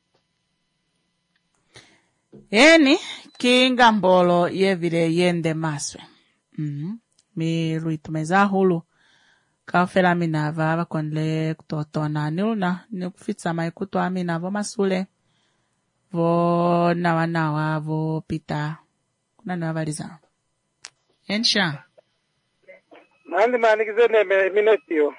kinga mbolo yevile yende maswe mi Luitumeza hulu kafela minava bakondle kutotona niluna nikufitsa maikuto amina vo masule vo nawa vo pita kuna navaliza Ensha mani kizene minetio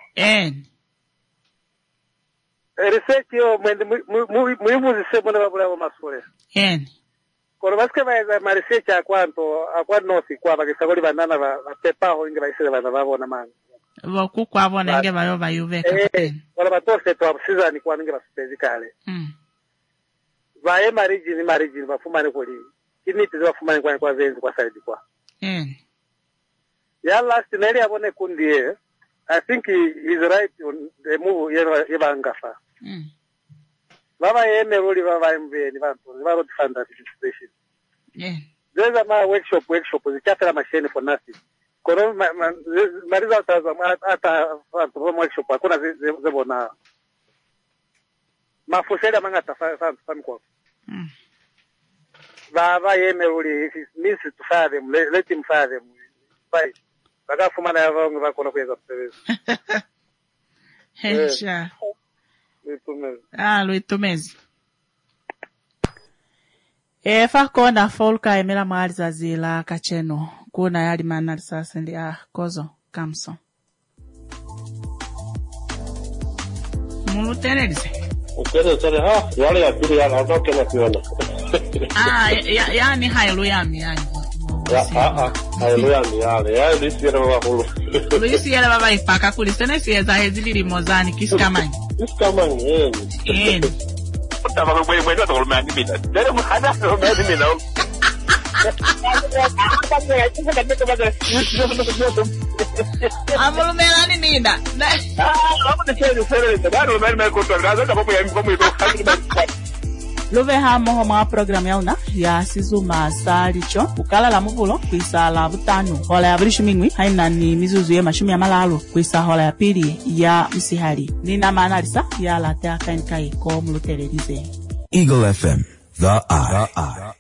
research yo muibuzi sebo na babula vo masule kono baske baeza ma research akwa nosi kwa bakisagoli banana ba pepa ho inge baisele bana babona mani Wakukwa abona nge bayo bayuveka wala batose to absiza ni kwa nge basipezikale vae marigini bafumane kuli kiniti bafumane kwa zenzi kwa side kwa ya last neli abone kundie I think he is right on the move yebangafa baba yeme ruli baba mbeni bantu baro defender situation there's a workshop zichafela machine for nothing kono mariza saza ata fantu workshop kuna zebona mafusela mangata fan kwa baba yeme uli means to fire them let him fire them fight bakafumana yavongo bakona kuyenza service Hensha Luitumezi fakona folka emela mahali zazila kacheno kuna yali mana sasa ndi kozo kamso mulutenelise ukeze tsale yale ya pili ya ndoke na kiona yani haleluya yani haleluya yale ya lisiera wa hulu lisiera baba ipaka kulisene sieza hezili limozani kiskamani Tava com o do Romano Mina. Dere mu hada Romano Mina. Amolo melani Mina. Vamos deixar de ser isso. Claro, Romano me contou, nada, tá bom, como Love hamo homa program yauna ya sizuma salicho ukala la muvulo kwisa la butano hola ya brishimingwi haina ni mizuzu ya mashumi ya malalo kwisa hola ya pili ya msihali nina manalisa ya latea kankai ko mulutelerize Eagle FM, the eye.